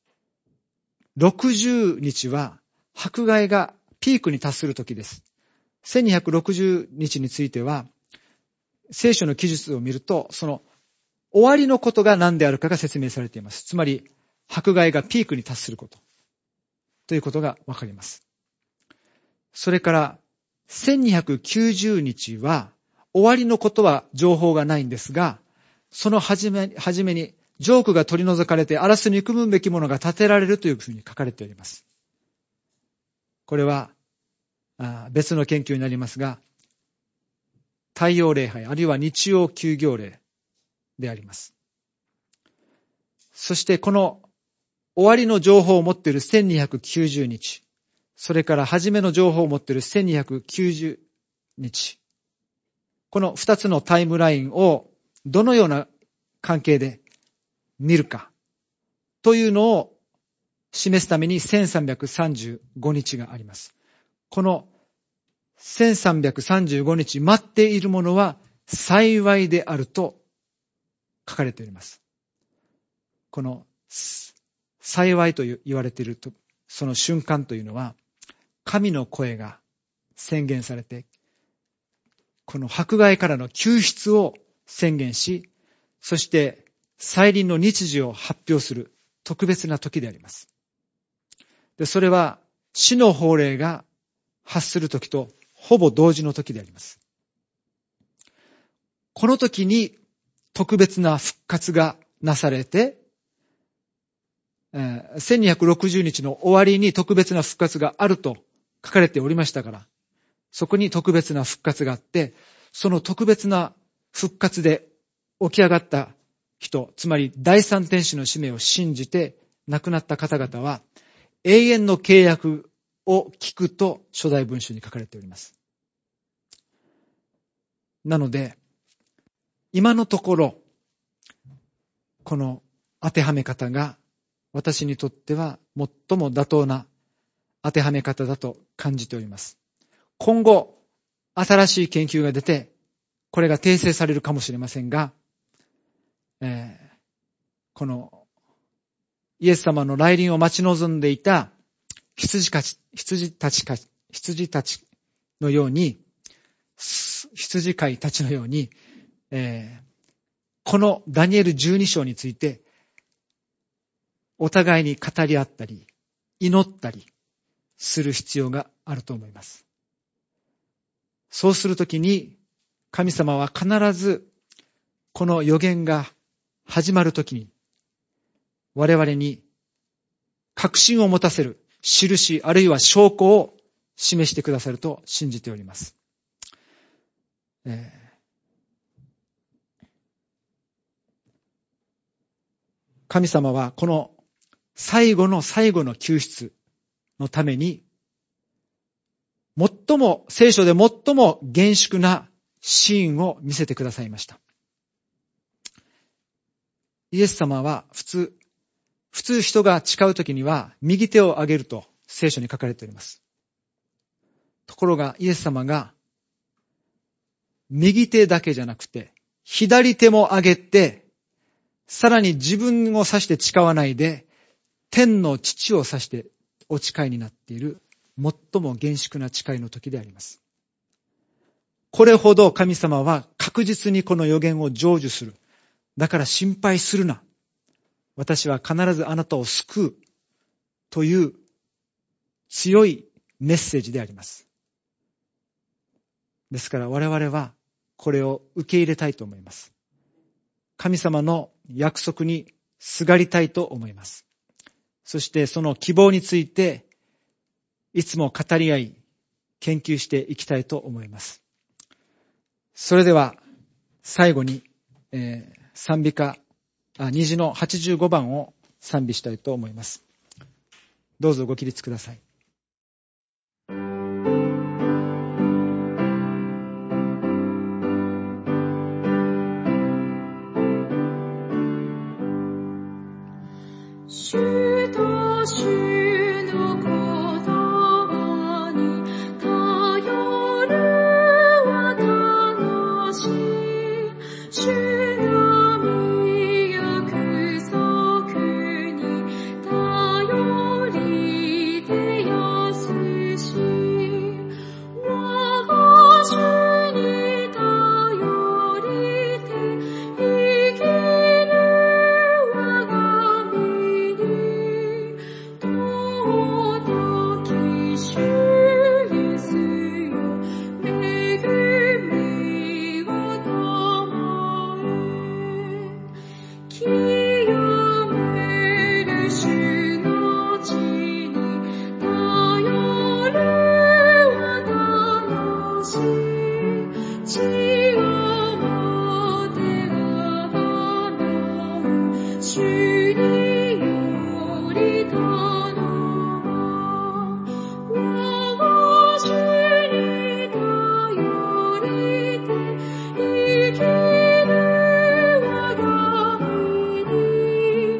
日は迫害がピークに達する時です。1260日については、聖書の記述を見ると、その終わりのことが何であるかが説明されています。つまり、迫害がピークに達すること。ということがわかります。それから、1290日は、終わりのことは情報がないんですが、その初めに、ジョークが取り除かれて、荒らす憎むべきものが建てられるというふうに書かれております。これは、別の研究になりますが、太陽礼拝、あるいは日曜休業令であります。そしてこの終わりの情報を持っている1290日、それから初めの情報を持っている1290日、この2つのタイムラインをどのような関係で見るかというのを示すために1335日があります。この1335日待っているものは幸いであると書かれております。この幸いと言われていると、その瞬間というのは、神の声が宣言されて、この迫害からの救出を宣言し、そして再臨の日時を発表する特別な時であります。で、それは死の法令が発する時とほぼ同時の時であります。この時に特別な復活がなされて、1260日の終わりに特別な復活があると書かれておりましたから、そこに特別な復活があって、その特別な復活で起き上がった人、つまり第三天使の使命を信じて亡くなった方々は、永遠の契約を聞くと初代文書に書かれております。なので、今のところ、この当てはめ方が私にとっては最も妥当な当てはめ方だと感じております。今後、新しい研究が出て、これが訂正されるかもしれませんが、このイエス様の来臨を待ち望んでいた羊たちのように、羊飼いたちのように、このダニエル12章について、お互いに語り合ったり、祈ったりする必要があると思います。そうするときに、神様は必ず、この預言が始まるときに、我々に確信を持たせる印、あるいは証拠を示してくださると信じております。神様はこの最後の最後の救出のために、聖書で最も厳粛なシーンを見せてくださいました。イエス様は普通人が誓うときには右手を上げると聖書に書かれております。とところがイエス様が右手だけじゃなくて左手も上げて、さらに自分を指して誓わないで天の父を指してお誓いになっている最も厳粛な誓いの時であります。これほど神様は確実にこの予言を成就する。だから心配するな。私は必ずあなたを救うという強いメッセージであります。ですから我々はこれを受け入れたいと思います。神様の約束にすがりたいと思います。そしてその希望についていつも語り合い、研究していきたいと思います。それでは最後に、賛美歌虹の85番を賛美したいと思います。どうぞご起立ください。 主と主の言葉に頼る私、主の御約束に頼りて安し、我が主に頼りて生きる我が身に尊き主イエスよ、恵みを賜え、清める主の地に頼る私、血をもてが払う主により頼ま、我が主に頼りて生きる我が身に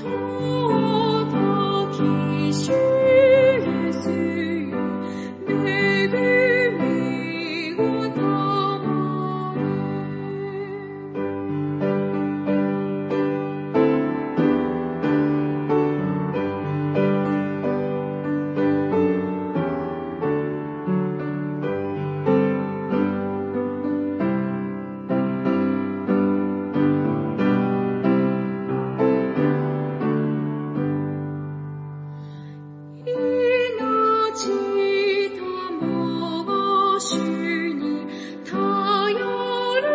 尊き主イエスよ、恵みを賜命とも主に頼る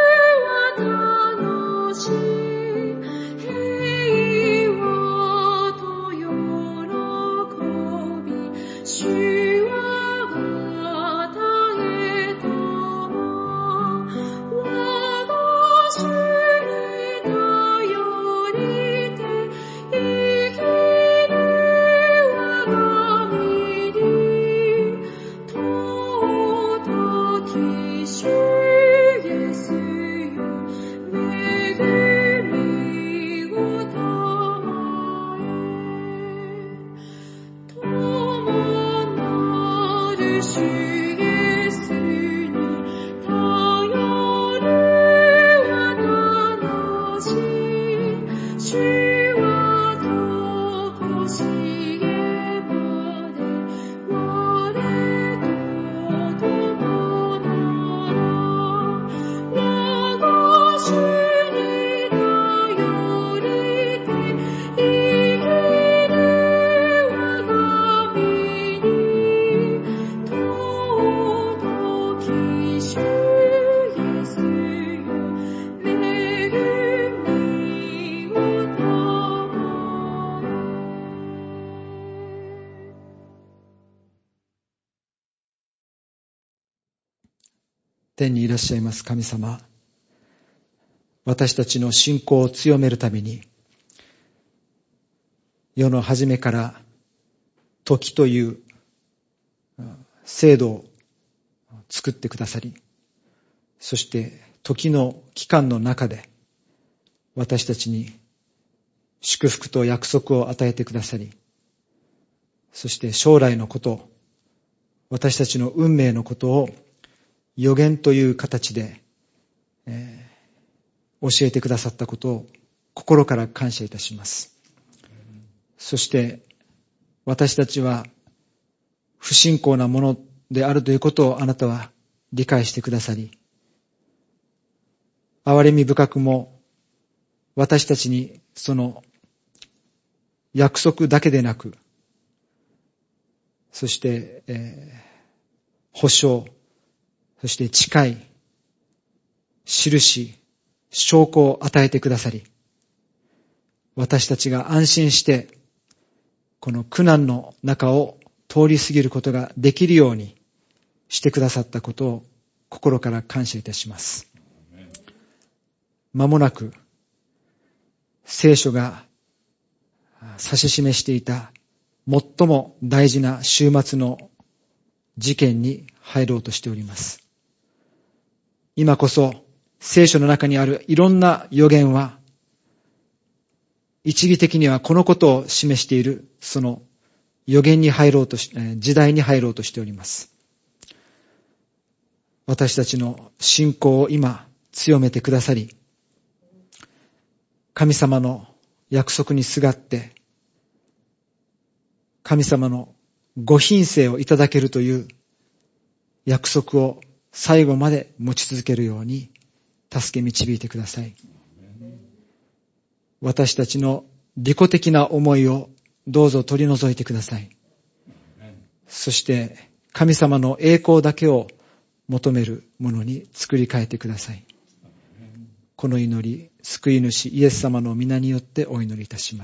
私、平和と喜び主は与えたま、我が主に頼りて生きる我が身に尊き主イエスよ、恵みを賜え、共なる主イエスに頼る私、主はとこしえまで我と共なら、我が主に頼りて生きる我が身に尊き主イエスよ、恵みを賜え。 天にいらっしゃいます神様、私たちの信仰を強めるために、世の初めから時という制度を作ってくださり、そして時の期間の中で私たちに祝福と約束を与えてくださり、そして将来のこと、 私たちの運命のことを予言という形で、教えてくださったことを心から感謝いたします。そして私たちは不信仰なものであるということをあなたは理解してくださり、憐れみ深くも私たちにその約束だけでなく、そして、保証、そして誓い、印、証拠を与えてくださり、私たちが安心してこの苦難の中を通り過ぎることができるようにしてくださったことを心から感謝いたします。間もなく聖書が指し示していた最も大事な終末の事件に入ろうとしております。今こそ聖書の中にあるいろんな予言は一義的にはこのことを示しているその予言に入ろうとし、時代に入ろうとしております。私たちの信仰を今強めてくださり、神様の約束にすがって神様のご品性をいただけるという約束を最後まで持ち続けるように助け導いてください。私たちの利己的な思いをどうぞ取り除いてください。そして神様の栄光だけを求めるものに作り変えてください。この祈り、救い主イエス様の皆によってお祈りいたします。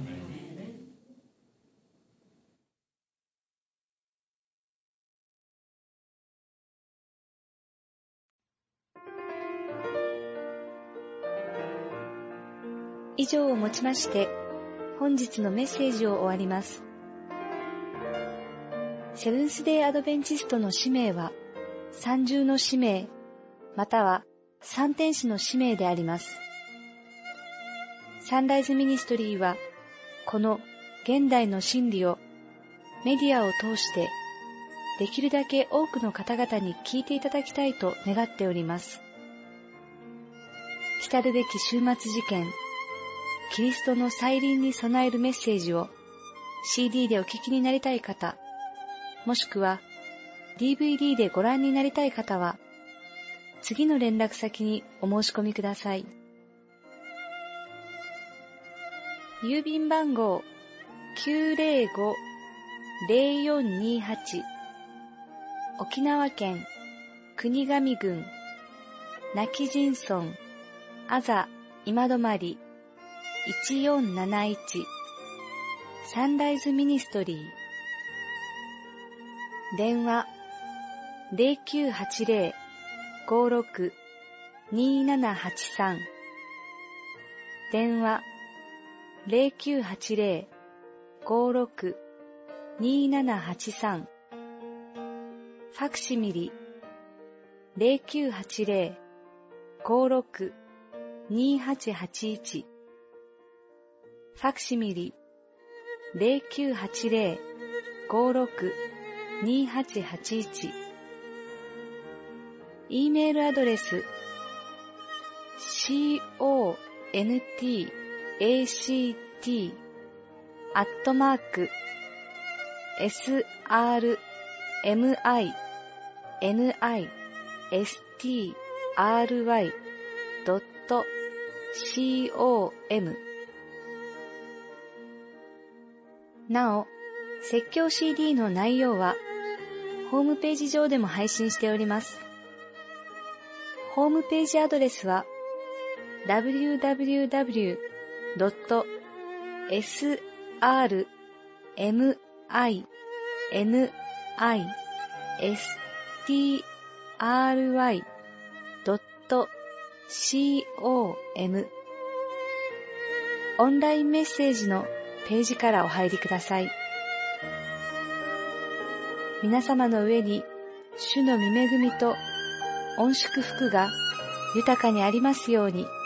以上をもちまして本日のメッセージを終わります。セブンスデーアドベンチストの使命は三重の使命または三天使の使命であります。サンライズミニストリーはこの現代の真理をメディアを通してできるだけ多くの方々に聞いていただきたいと願っております。来るべき終末事件キリストの再臨に備えるメッセージを CD でお聞きになりたい方、もしくは DVD でご覧になりたい方は、次の連絡先にお申し込みください。郵便番号 905-0428 沖縄県国頭郡今帰仁村あざ今泊1471サンライズミニストリー電話 0980-56-2783 電話 0980-56-2783 ファクシミリ 0980-56-2881 ファクシミリ 0980-56-2881 E メールアドレス contact@srmistry.com なお、説教 CD の内容はホームページ上でも配信しております。ホームページアドレスは www.srmistry.com オンラインメッセージのページからお入りください。皆様の上に主の御恵みと御祝福が豊かにありますように。